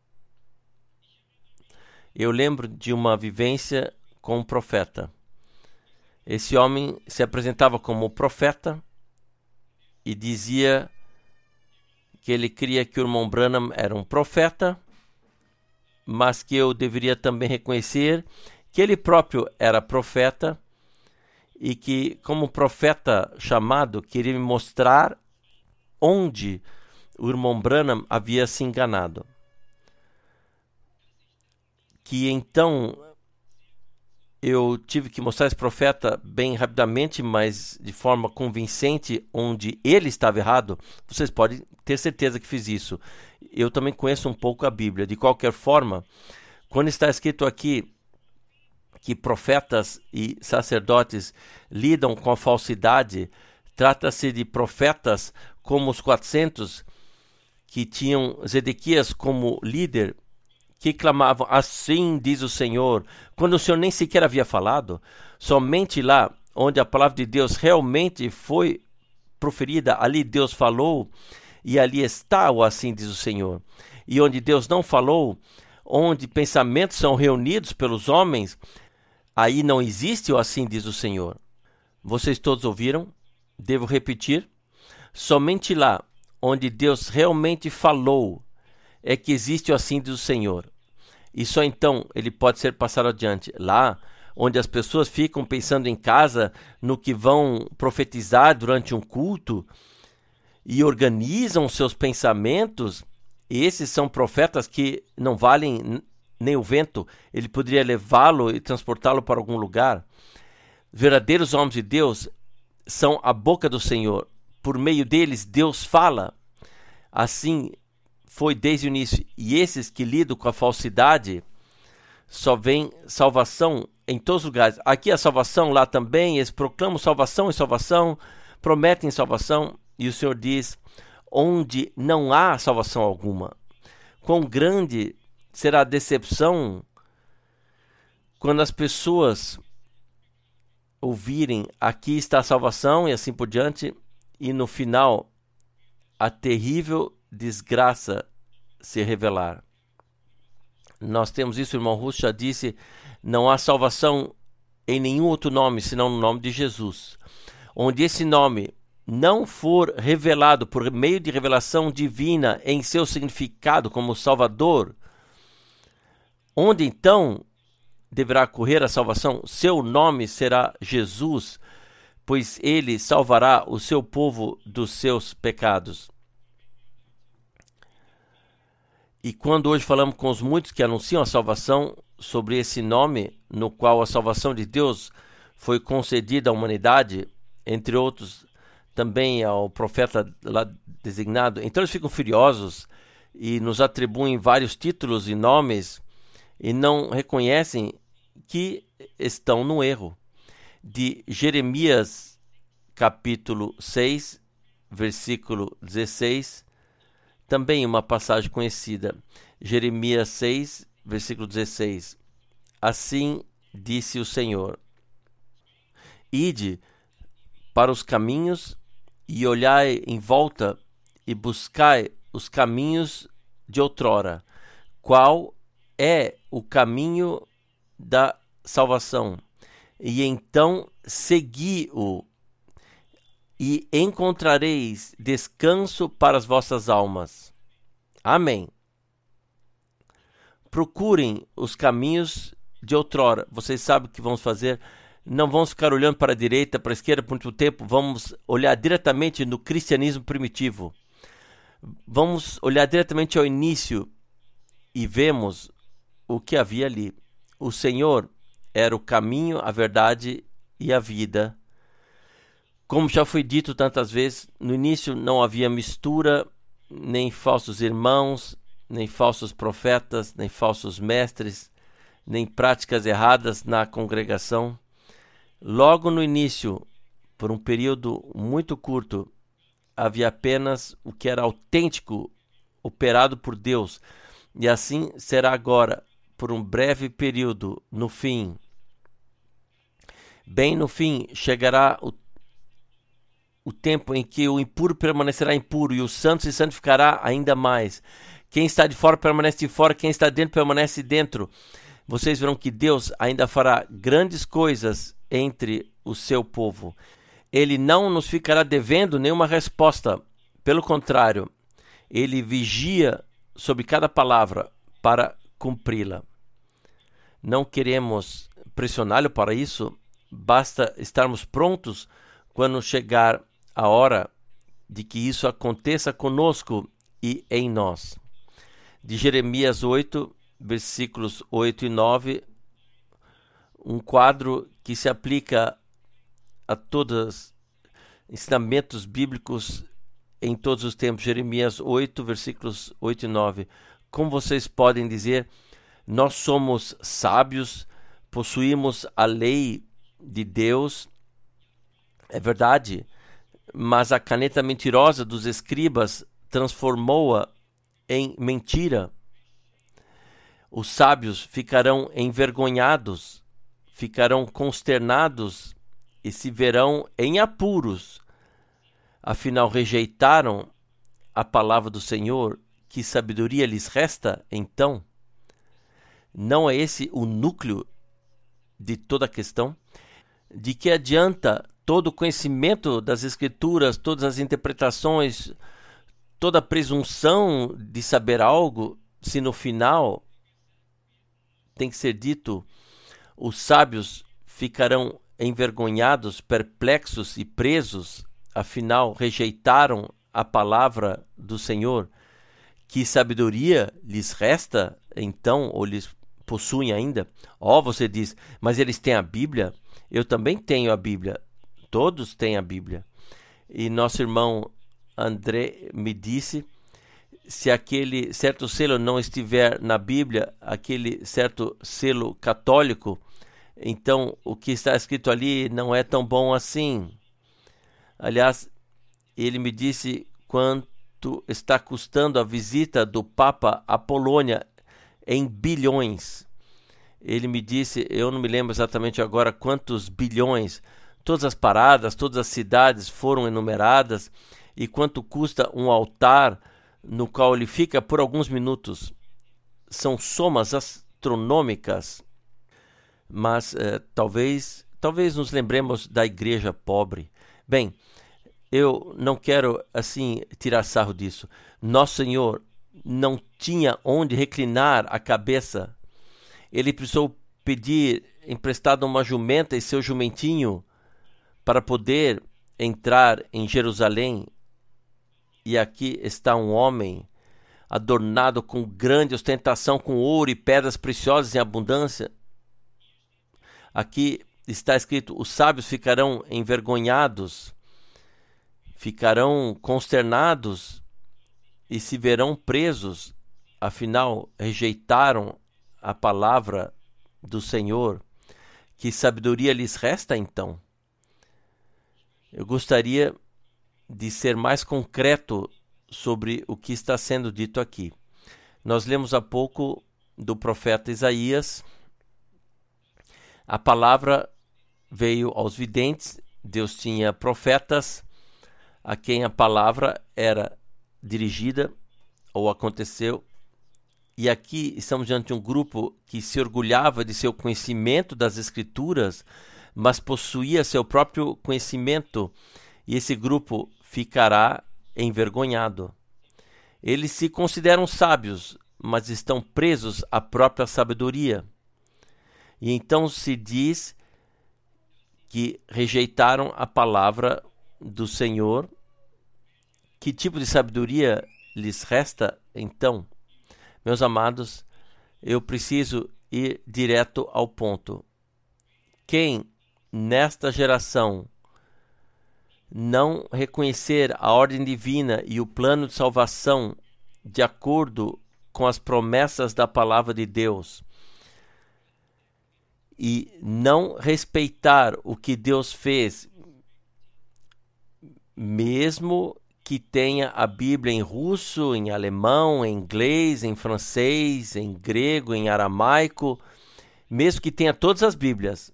Eu lembro de uma vivência com um profeta. Esse homem se apresentava como profeta e dizia que ele cria que o irmão Branham era um profeta, mas que eu deveria também reconhecer que ele próprio era profeta e que, como profeta chamado, queria me mostrar onde o irmão Branham havia se enganado. Que então eu tive que mostrar esse profeta bem rapidamente, mas de forma convincente, onde ele estava errado. Vocês podem ter certeza que fiz isso. Eu também conheço um pouco a Bíblia. De qualquer forma, quando está escrito aqui que profetas e sacerdotes lidam com a falsidade, trata-se de profetas como os quatrocentos que tinham Zedequias como líder, que clamavam, assim diz o Senhor, quando o Senhor nem sequer havia falado. Somente lá onde a palavra de Deus realmente foi proferida, ali Deus falou, e ali está o assim diz o Senhor. E onde Deus não falou, onde pensamentos são reunidos pelos homens, aí não existe o assim diz o Senhor. Vocês todos ouviram? Devo repetir? Somente lá onde Deus realmente falou é que existe o assim diz o Senhor. E só então ele pode ser passado adiante. Lá onde as pessoas ficam pensando em casa no que vão profetizar durante um culto e organizam seus pensamentos, esses são profetas que não valem nem o vento. Ele poderia levá-lo e transportá-lo para algum lugar. Verdadeiros homens de Deus são a boca do Senhor. Por meio deles, Deus fala. Assim foi desde o início. E esses que lidam com a falsidade, só vem salvação em todos os lugares. Aqui a salvação, lá também. Eles proclamam salvação e salvação, prometem salvação. E o Senhor diz, onde não há salvação alguma. Quão grande será a decepção quando as pessoas ouvirem, aqui está a salvação e assim por diante, e no final a terrível desgraça se revelar. Nós temos isso, o irmão Russo já disse, não há salvação em nenhum outro nome, senão no nome de Jesus. Onde esse nome não for revelado por meio de revelação divina em seu significado como Salvador, onde então deverá ocorrer a salvação? Seu nome será Jesus, pois ele salvará o seu povo dos seus pecados. E quando hoje falamos com os muitos que anunciam a salvação sobre esse nome, no qual a salvação de Deus foi concedida à humanidade, entre outros também ao profeta lá designado, então eles ficam furiosos e nos atribuem vários títulos e nomes e não reconhecem que estão no erro. De Jeremias capítulo seis, versículo dezesseis, também uma passagem conhecida. Jeremias seis, versículo dezesseis. Assim disse o Senhor: Ide para os caminhos e olhai em volta e buscai os caminhos de outrora. Qual é o caminho da salvação? E então segui-o, e encontrareis descanso para as vossas almas. Amém. Procurem os caminhos de outrora. Vocês sabem o que vamos fazer? Não vamos ficar olhando para a direita, para a esquerda por muito tempo. Vamos olhar diretamente no cristianismo primitivo. Vamos olhar diretamente ao início e vemos o que havia ali. O Senhor era o caminho, a verdade e a vida. Como já foi dito tantas vezes, no início não havia mistura, nem falsos irmãos, nem falsos profetas, nem falsos mestres, nem práticas erradas na congregação. Logo no início, por um período muito curto, havia apenas o que era autêntico, operado por Deus, e assim será agora, por um breve período, no fim. Bem no fim, chegará o o tempo em que o impuro permanecerá impuro e o santo se santificará ainda mais. Quem está de fora permanece de fora, quem está dentro permanece dentro. Vocês verão que Deus ainda fará grandes coisas entre o seu povo. Ele não nos ficará devendo nenhuma resposta. Pelo contrário, ele vigia sobre cada palavra para cumpri-la. Não queremos pressioná-lo para isso. Basta estarmos prontos quando chegar a hora de que isso aconteça conosco e em nós. De Jeremias oito, versículos oito e nove, um quadro que se aplica a todos os ensinamentos bíblicos em todos os tempos. Jeremias oito, versículos oito e nove. Como vocês podem dizer, nós somos sábios, possuímos a lei de Deus. É verdade, mas a caneta mentirosa dos escribas transformou-a em mentira. Os sábios ficarão envergonhados, ficarão consternados e se verão em apuros. Afinal, rejeitaram a palavra do Senhor. Que sabedoria lhes resta, então? Não é esse o núcleo de toda a questão? De que adianta todo o conhecimento das Escrituras, todas as interpretações, toda a presunção de saber algo, se no final tem que ser dito, os sábios ficarão envergonhados, perplexos e presos, afinal rejeitaram a palavra do Senhor? Que sabedoria lhes resta, então, ou lhes possuem ainda? Ó, oh, você diz, mas eles têm a Bíblia? Eu também tenho a Bíblia. Todos têm a Bíblia. E nosso irmão André me disse, se aquele certo selo não estiver na Bíblia, aquele certo selo católico, então o que está escrito ali não é tão bom assim. Aliás, ele me disse quanto está custando a visita do Papa à Polônia em bilhões. Ele me disse, eu não me lembro exatamente agora quantos bilhões. Todas as paradas, todas as cidades foram enumeradas e quanto custa um altar no qual ele fica por alguns minutos. São somas astronômicas, mas eh, talvez, talvez nos lembremos da igreja pobre. Bem, eu não quero assim tirar sarro disso. Nosso Senhor não tinha onde reclinar a cabeça. Ele precisou pedir emprestado uma jumenta e seu jumentinho para poder entrar em Jerusalém. E aqui está um homem adornado com grande ostentação, com ouro e pedras preciosas em abundância. Aqui está escrito, os sábios ficarão envergonhados, ficarão consternados e se verão presos, afinal rejeitaram a palavra do Senhor. Que sabedoria lhes resta então? Eu gostaria de ser mais concreto sobre o que está sendo dito aqui. Nós lemos há pouco do profeta Isaías. A palavra veio aos videntes. Deus tinha profetas a quem a palavra era dirigida ou aconteceu. E aqui estamos diante de um grupo que se orgulhava de seu conhecimento das Escrituras, mas possuía seu próprio conhecimento, e esse grupo ficará envergonhado. Eles se consideram sábios, mas estão presos à própria sabedoria. E então se diz que rejeitaram a palavra do Senhor. Que tipo de sabedoria lhes resta então? Meus amados, eu preciso ir direto ao ponto. Quem nesta geração não reconhecer a ordem divina e o plano de salvação de acordo com as promessas da palavra de Deus, e não respeitar o que Deus fez, mesmo que tenha a Bíblia em russo, em alemão, em inglês, em francês, em grego, em aramaico, mesmo que tenha todas as Bíblias,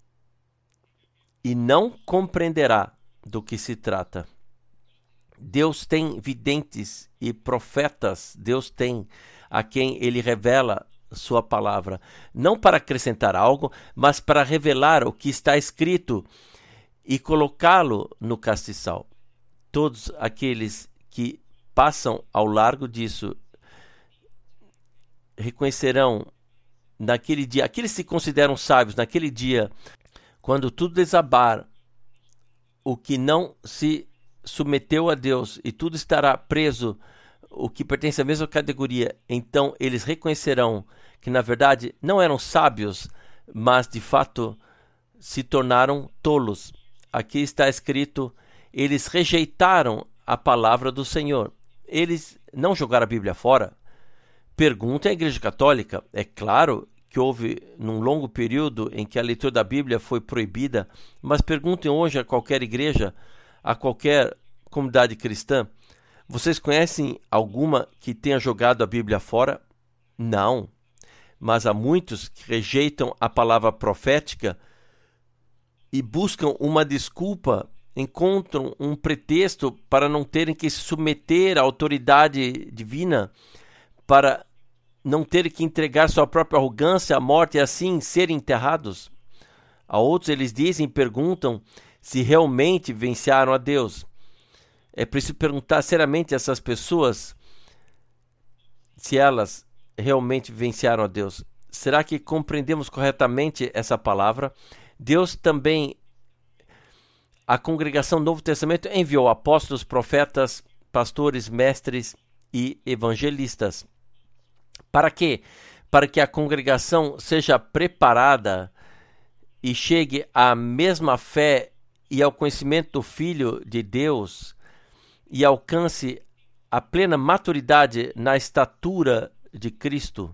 e não compreenderá do que se trata. Deus tem videntes e profetas, Deus tem a quem ele revela sua palavra, não para acrescentar algo, mas para revelar o que está escrito e colocá-lo no castiçal. Todos aqueles que passam ao largo disso reconhecerão naquele dia, aqueles que se consideram sábios naquele dia, quando tudo desabar, o que não se submeteu a Deus e tudo estará preso, o que pertence à mesma categoria, então eles reconhecerão que na verdade não eram sábios, mas de fato se tornaram tolos. Aqui está escrito: eles rejeitaram a palavra do Senhor. Eles não jogaram a Bíblia fora. Perguntem à Igreja Católica. É claro que houve num longo período em que a leitura da Bíblia foi proibida, mas perguntem hoje a qualquer igreja, a qualquer comunidade cristã: vocês conhecem alguma que tenha jogado a Bíblia fora? Não. Mas há muitos que rejeitam a palavra profética e buscam uma desculpa, encontram um pretexto para não terem que se submeter à autoridade divina, para não terem que entregar sua própria arrogância à morte e assim serem enterrados. A outros eles dizem e perguntam se realmente venciaram a Deus. É preciso perguntar seriamente a essas pessoas se elas realmente venciaram a Deus. Será que compreendemos corretamente essa palavra? Deus também, a congregação do Novo Testamento, enviou apóstolos, profetas, pastores, mestres e evangelistas. Para quê? Para que a congregação seja preparada e chegue à mesma fé e ao conhecimento do Filho de Deus e alcance a plena maturidade na estatura de Cristo.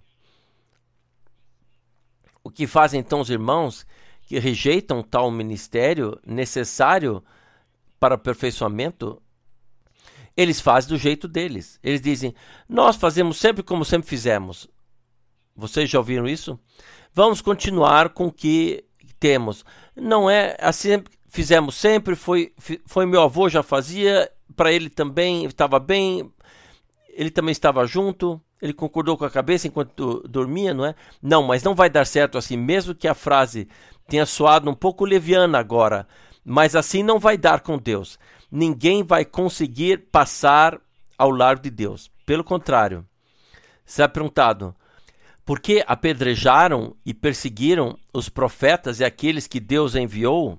O que fazem então os irmãos que rejeitam tal ministério necessário para o aperfeiçoamento? Eles fazem do jeito deles. Eles dizem: nós fazemos sempre como sempre fizemos. Vocês já ouviram isso? Vamos continuar com o que temos. Não é assim, fizemos sempre, foi, foi meu avô já fazia, para ele também estava bem, ele também estava junto, ele concordou com a cabeça enquanto dormia, não é? Não, mas não vai dar certo assim, mesmo que a frase tenha soado um pouco leviana agora, mas assim não vai dar com Deus. Ninguém vai conseguir passar ao lado de Deus. Pelo contrário, será perguntado: por que apedrejaram e perseguiram os profetas e aqueles que Deus enviou?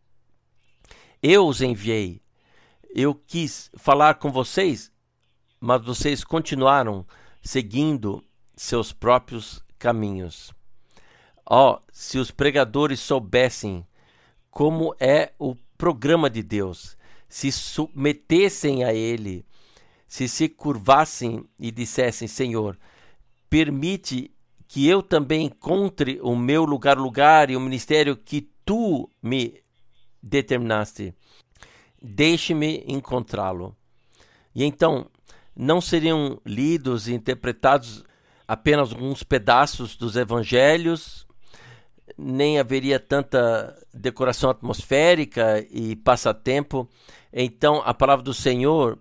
Eu os enviei. Eu quis falar com vocês, mas vocês continuaram seguindo seus próprios caminhos. Ó, oh, se os pregadores soubessem como é o programa de Deus, se submetessem a ele, se se curvassem e dissessem: Senhor, permite que eu também encontre o meu lugar, lugar e o ministério que tu me determinaste. Deixe-me encontrá-lo. E então, não seriam lidos e interpretados apenas alguns pedaços dos evangelhos, nem haveria tanta decoração atmosférica e passatempo. Então, a palavra do Senhor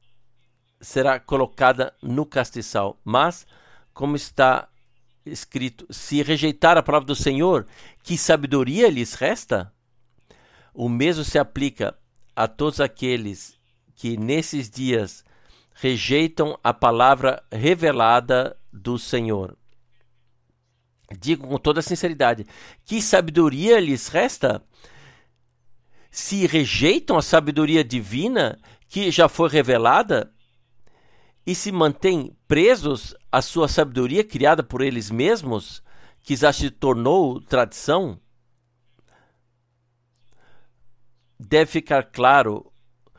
será colocada no castiçal. Mas, como está escrito, se rejeitar a palavra do Senhor, que sabedoria lhes resta? O mesmo se aplica a todos aqueles que nesses dias rejeitam a palavra revelada do Senhor. Digo com toda sinceridade: que sabedoria lhes resta? Se rejeitam a sabedoria divina que já foi revelada e se mantêm presos à sua sabedoria criada por eles mesmos, que já se tornou tradição, deve ficar claro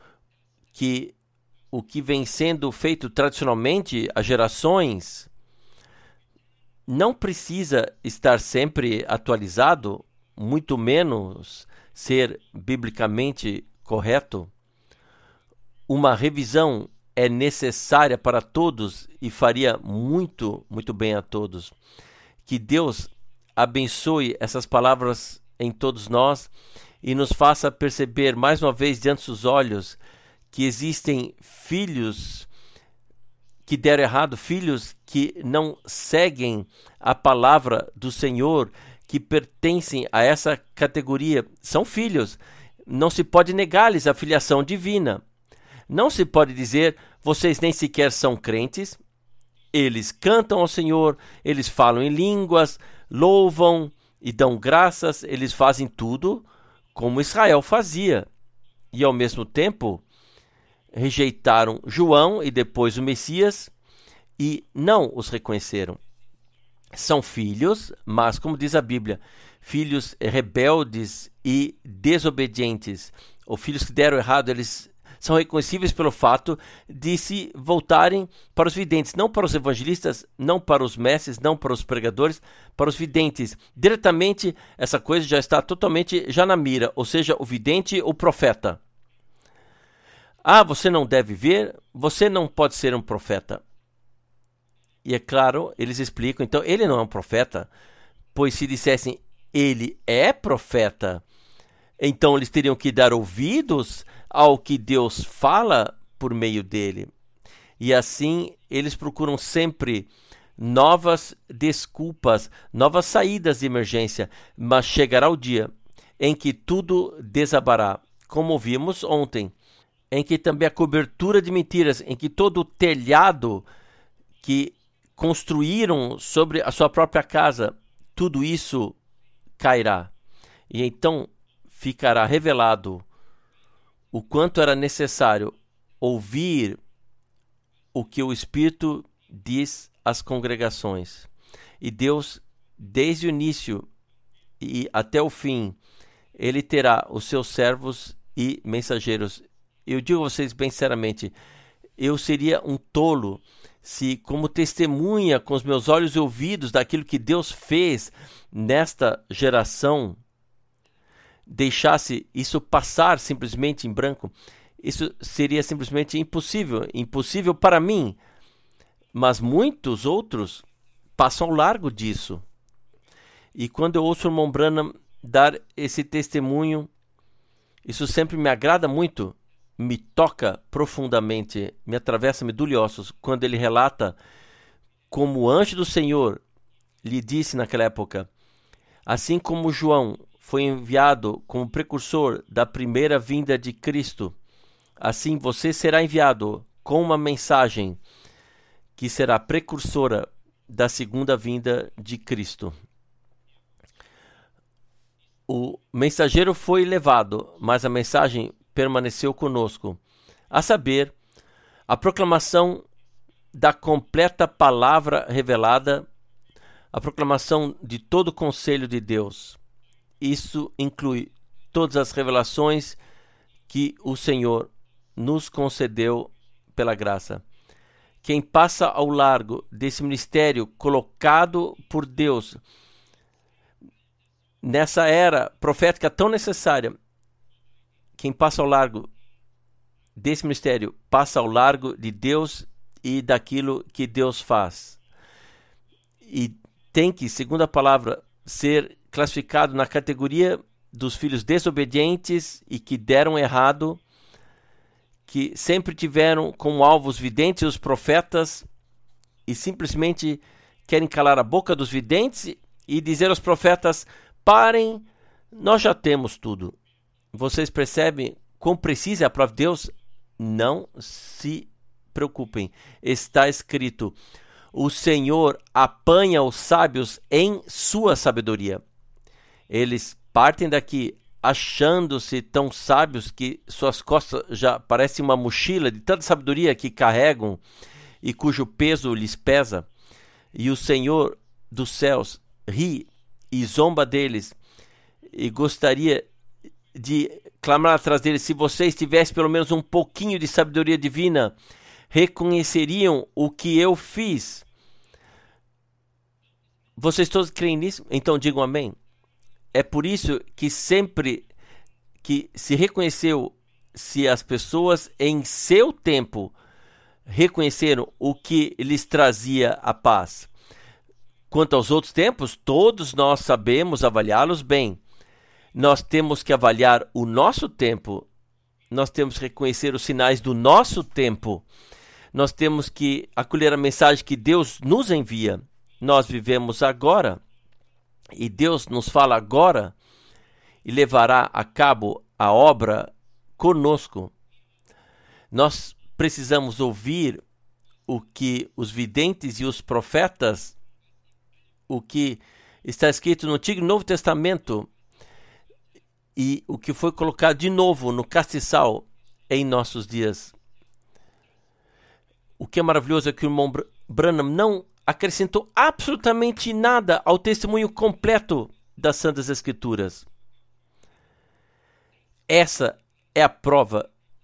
que o que vem sendo feito tradicionalmente há gerações não precisa estar sempre atualizado, muito menos ser biblicamente correto. Uma revisão é necessária para todos e faria muito, muito bem a todos. Que Deus abençoe essas palavras em todos nós e nos faça perceber mais uma vez diante dos olhos que existem filhos que deram errado, filhos que não seguem a palavra do Senhor, que pertencem a essa categoria. São filhos. Não se pode negar-lhes a filiação divina. Não se pode dizer, vocês nem sequer são crentes. Eles cantam ao Senhor, eles falam em línguas, louvam e dão graças, eles fazem tudo como Israel fazia. E ao mesmo tempo, rejeitaram João e depois o Messias e não os reconheceram. São filhos, mas como diz a Bíblia, filhos rebeldes e desobedientes, ou filhos que deram errado, eles são reconhecíveis pelo fato de se voltarem para os videntes, não para os evangelistas, não para os mestres, não para os pregadores, para os videntes. Diretamente, essa coisa já está totalmente já na mira, ou seja, o vidente, o profeta. Ah, você não deve ver, você não pode ser um profeta. E é claro, eles explicam, então ele não é um profeta, pois se dissessem ele é profeta, então eles teriam que dar ouvidos ao que Deus fala por meio dele. E assim eles procuram sempre novas desculpas, novas saídas de emergência, mas chegará o dia em que tudo desabará, como vimos ontem, em que também a cobertura de mentiras, em que todo o telhado que construíram sobre a sua própria casa, tudo isso cairá. E então ficará revelado o quanto era necessário ouvir o que o Espírito diz às congregações. E Deus, desde o início e até o fim, ele terá os seus servos e mensageiros. Eu digo a vocês bem sinceramente, eu seria um tolo se, como testemunha com os meus olhos e ouvidos daquilo que Deus fez nesta geração, deixasse isso passar simplesmente em branco. Isso seria simplesmente impossível, impossível para mim, mas muitos outros passam ao largo disso. E quando eu ouço o irmão Branham dar esse testemunho, isso sempre me agrada muito, me toca profundamente, me atravessa medula e ossos, quando ele relata como o anjo do Senhor lhe disse naquela época, assim como João foi enviado como precursor da primeira vinda de Cristo, assim você será enviado com uma mensagem que será precursora da segunda vinda de Cristo. O mensageiro foi levado, mas a mensagem permaneceu conosco, a saber, a proclamação da completa palavra revelada, a proclamação de todo o conselho de Deus. Isso inclui todas as revelações que o Senhor nos concedeu pela graça. Quem passa ao largo desse ministério colocado por Deus nessa era profética tão necessária, quem passa ao largo desse ministério passa ao largo de Deus e daquilo que Deus faz. E tem que, segundo a palavra, ser classificado na categoria dos filhos desobedientes e que deram errado, que sempre tiveram como alvo os videntes e os profetas e simplesmente querem calar a boca dos videntes e dizer aos profetas, parem, nós já temos tudo. Vocês percebem quão precisa é a palavra de Deus? Não se preocupem. Está escrito, o Senhor apanha os sábios em sua sabedoria. Eles partem daqui achando-se tão sábios que suas costas já parecem uma mochila de tanta sabedoria que carregam e cujo peso lhes pesa. E o Senhor dos céus ri e zomba deles e gostaria de clamar atrás dele, se vocês tivessem pelo menos um pouquinho de sabedoria divina, reconheceriam o que eu fiz. Vocês todos creem nisso? Então digam amém. É por isso que sempre que se reconheceu, se as pessoas em seu tempo reconheceram o que lhes trazia a paz. Quanto aos outros tempos, todos nós sabemos avaliá-los bem. Nós temos que avaliar o nosso tempo. Nós temos que reconhecer os sinais do nosso tempo. Nós temos que acolher a mensagem que Deus nos envia. Nós vivemos agora e Deus nos fala agora e levará a cabo a obra conosco. Nós precisamos ouvir o que os videntes e os profetas, o que está escrito no Antigo e Novo Testamento e o que foi colocado de novo no castiçal em nossos dias. O que é maravilhoso é que o irmão Branham não acrescentou absolutamente nada ao testemunho completo das Santas Escrituras. Essa é a prova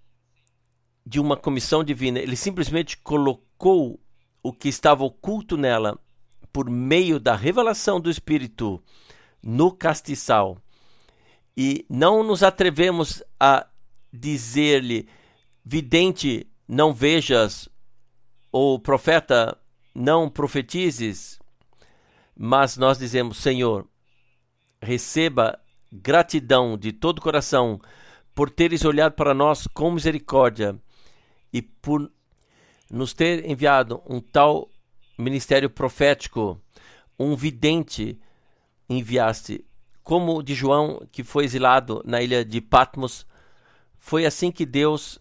de uma comissão divina. Ele simplesmente colocou o que estava oculto nela por meio da revelação do Espírito no castiçal. E não nos atrevemos a dizer-lhe, vidente, não vejas, ou profeta, não profetizes, mas nós dizemos, Senhor, receba gratidão de todo o coração por teres olhado para nós com misericórdia e por nos ter enviado um tal ministério profético, um vidente enviaste, como o de João, que foi exilado na ilha de Patmos. Foi assim que Deus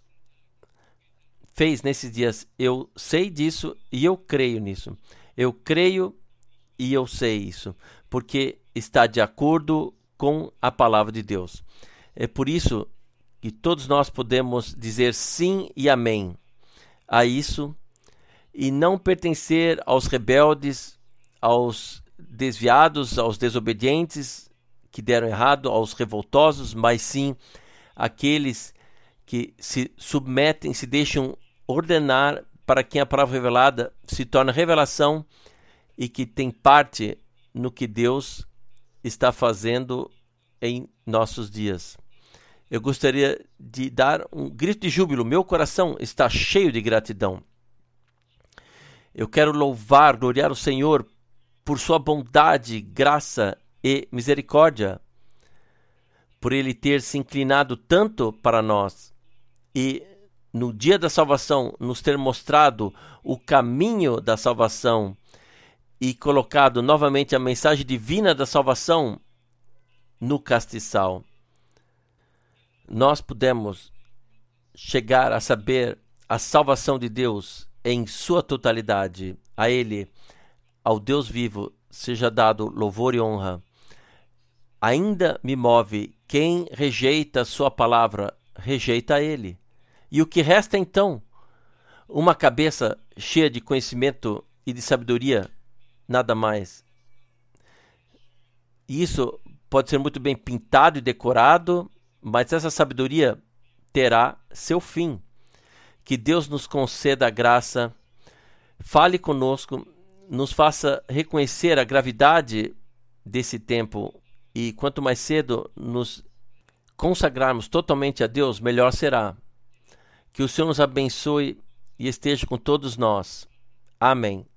fez nesses dias. Eu sei disso e eu creio nisso. Eu creio e eu sei isso, porque está de acordo com a palavra de Deus. É por isso que todos nós podemos dizer sim e amém a isso e não pertencer aos rebeldes, aos desviados, aos desobedientes que deram errado, aos revoltosos, mas sim aqueles que se submetem, se deixam ordenar para quem a palavra revelada se torna revelação e que tem parte no que Deus está fazendo em nossos dias. Eu gostaria de dar um grito de júbilo. Meu coração está cheio de gratidão. Eu quero louvar, gloriar o Senhor por sua bondade, graça e misericórdia, por Ele ter se inclinado tanto para nós e no dia da salvação nos ter mostrado o caminho da salvação e colocado novamente a mensagem divina da salvação no castiçal. Nós podemos chegar a saber a salvação de Deus em sua totalidade. A Ele, ao Deus vivo, seja dado louvor e honra. Ainda me move quem rejeita sua palavra, rejeita a Ele. E o que resta então? Uma cabeça cheia de conhecimento e de sabedoria, nada mais. Isso pode ser muito bem pintado e decorado, mas essa sabedoria terá seu fim. Que Deus nos conceda a graça, fale conosco, nos faça reconhecer a gravidade desse tempo e quanto mais cedo nos consagrarmos totalmente a Deus, melhor será. Que o Senhor nos abençoe e esteja com todos nós. Amém.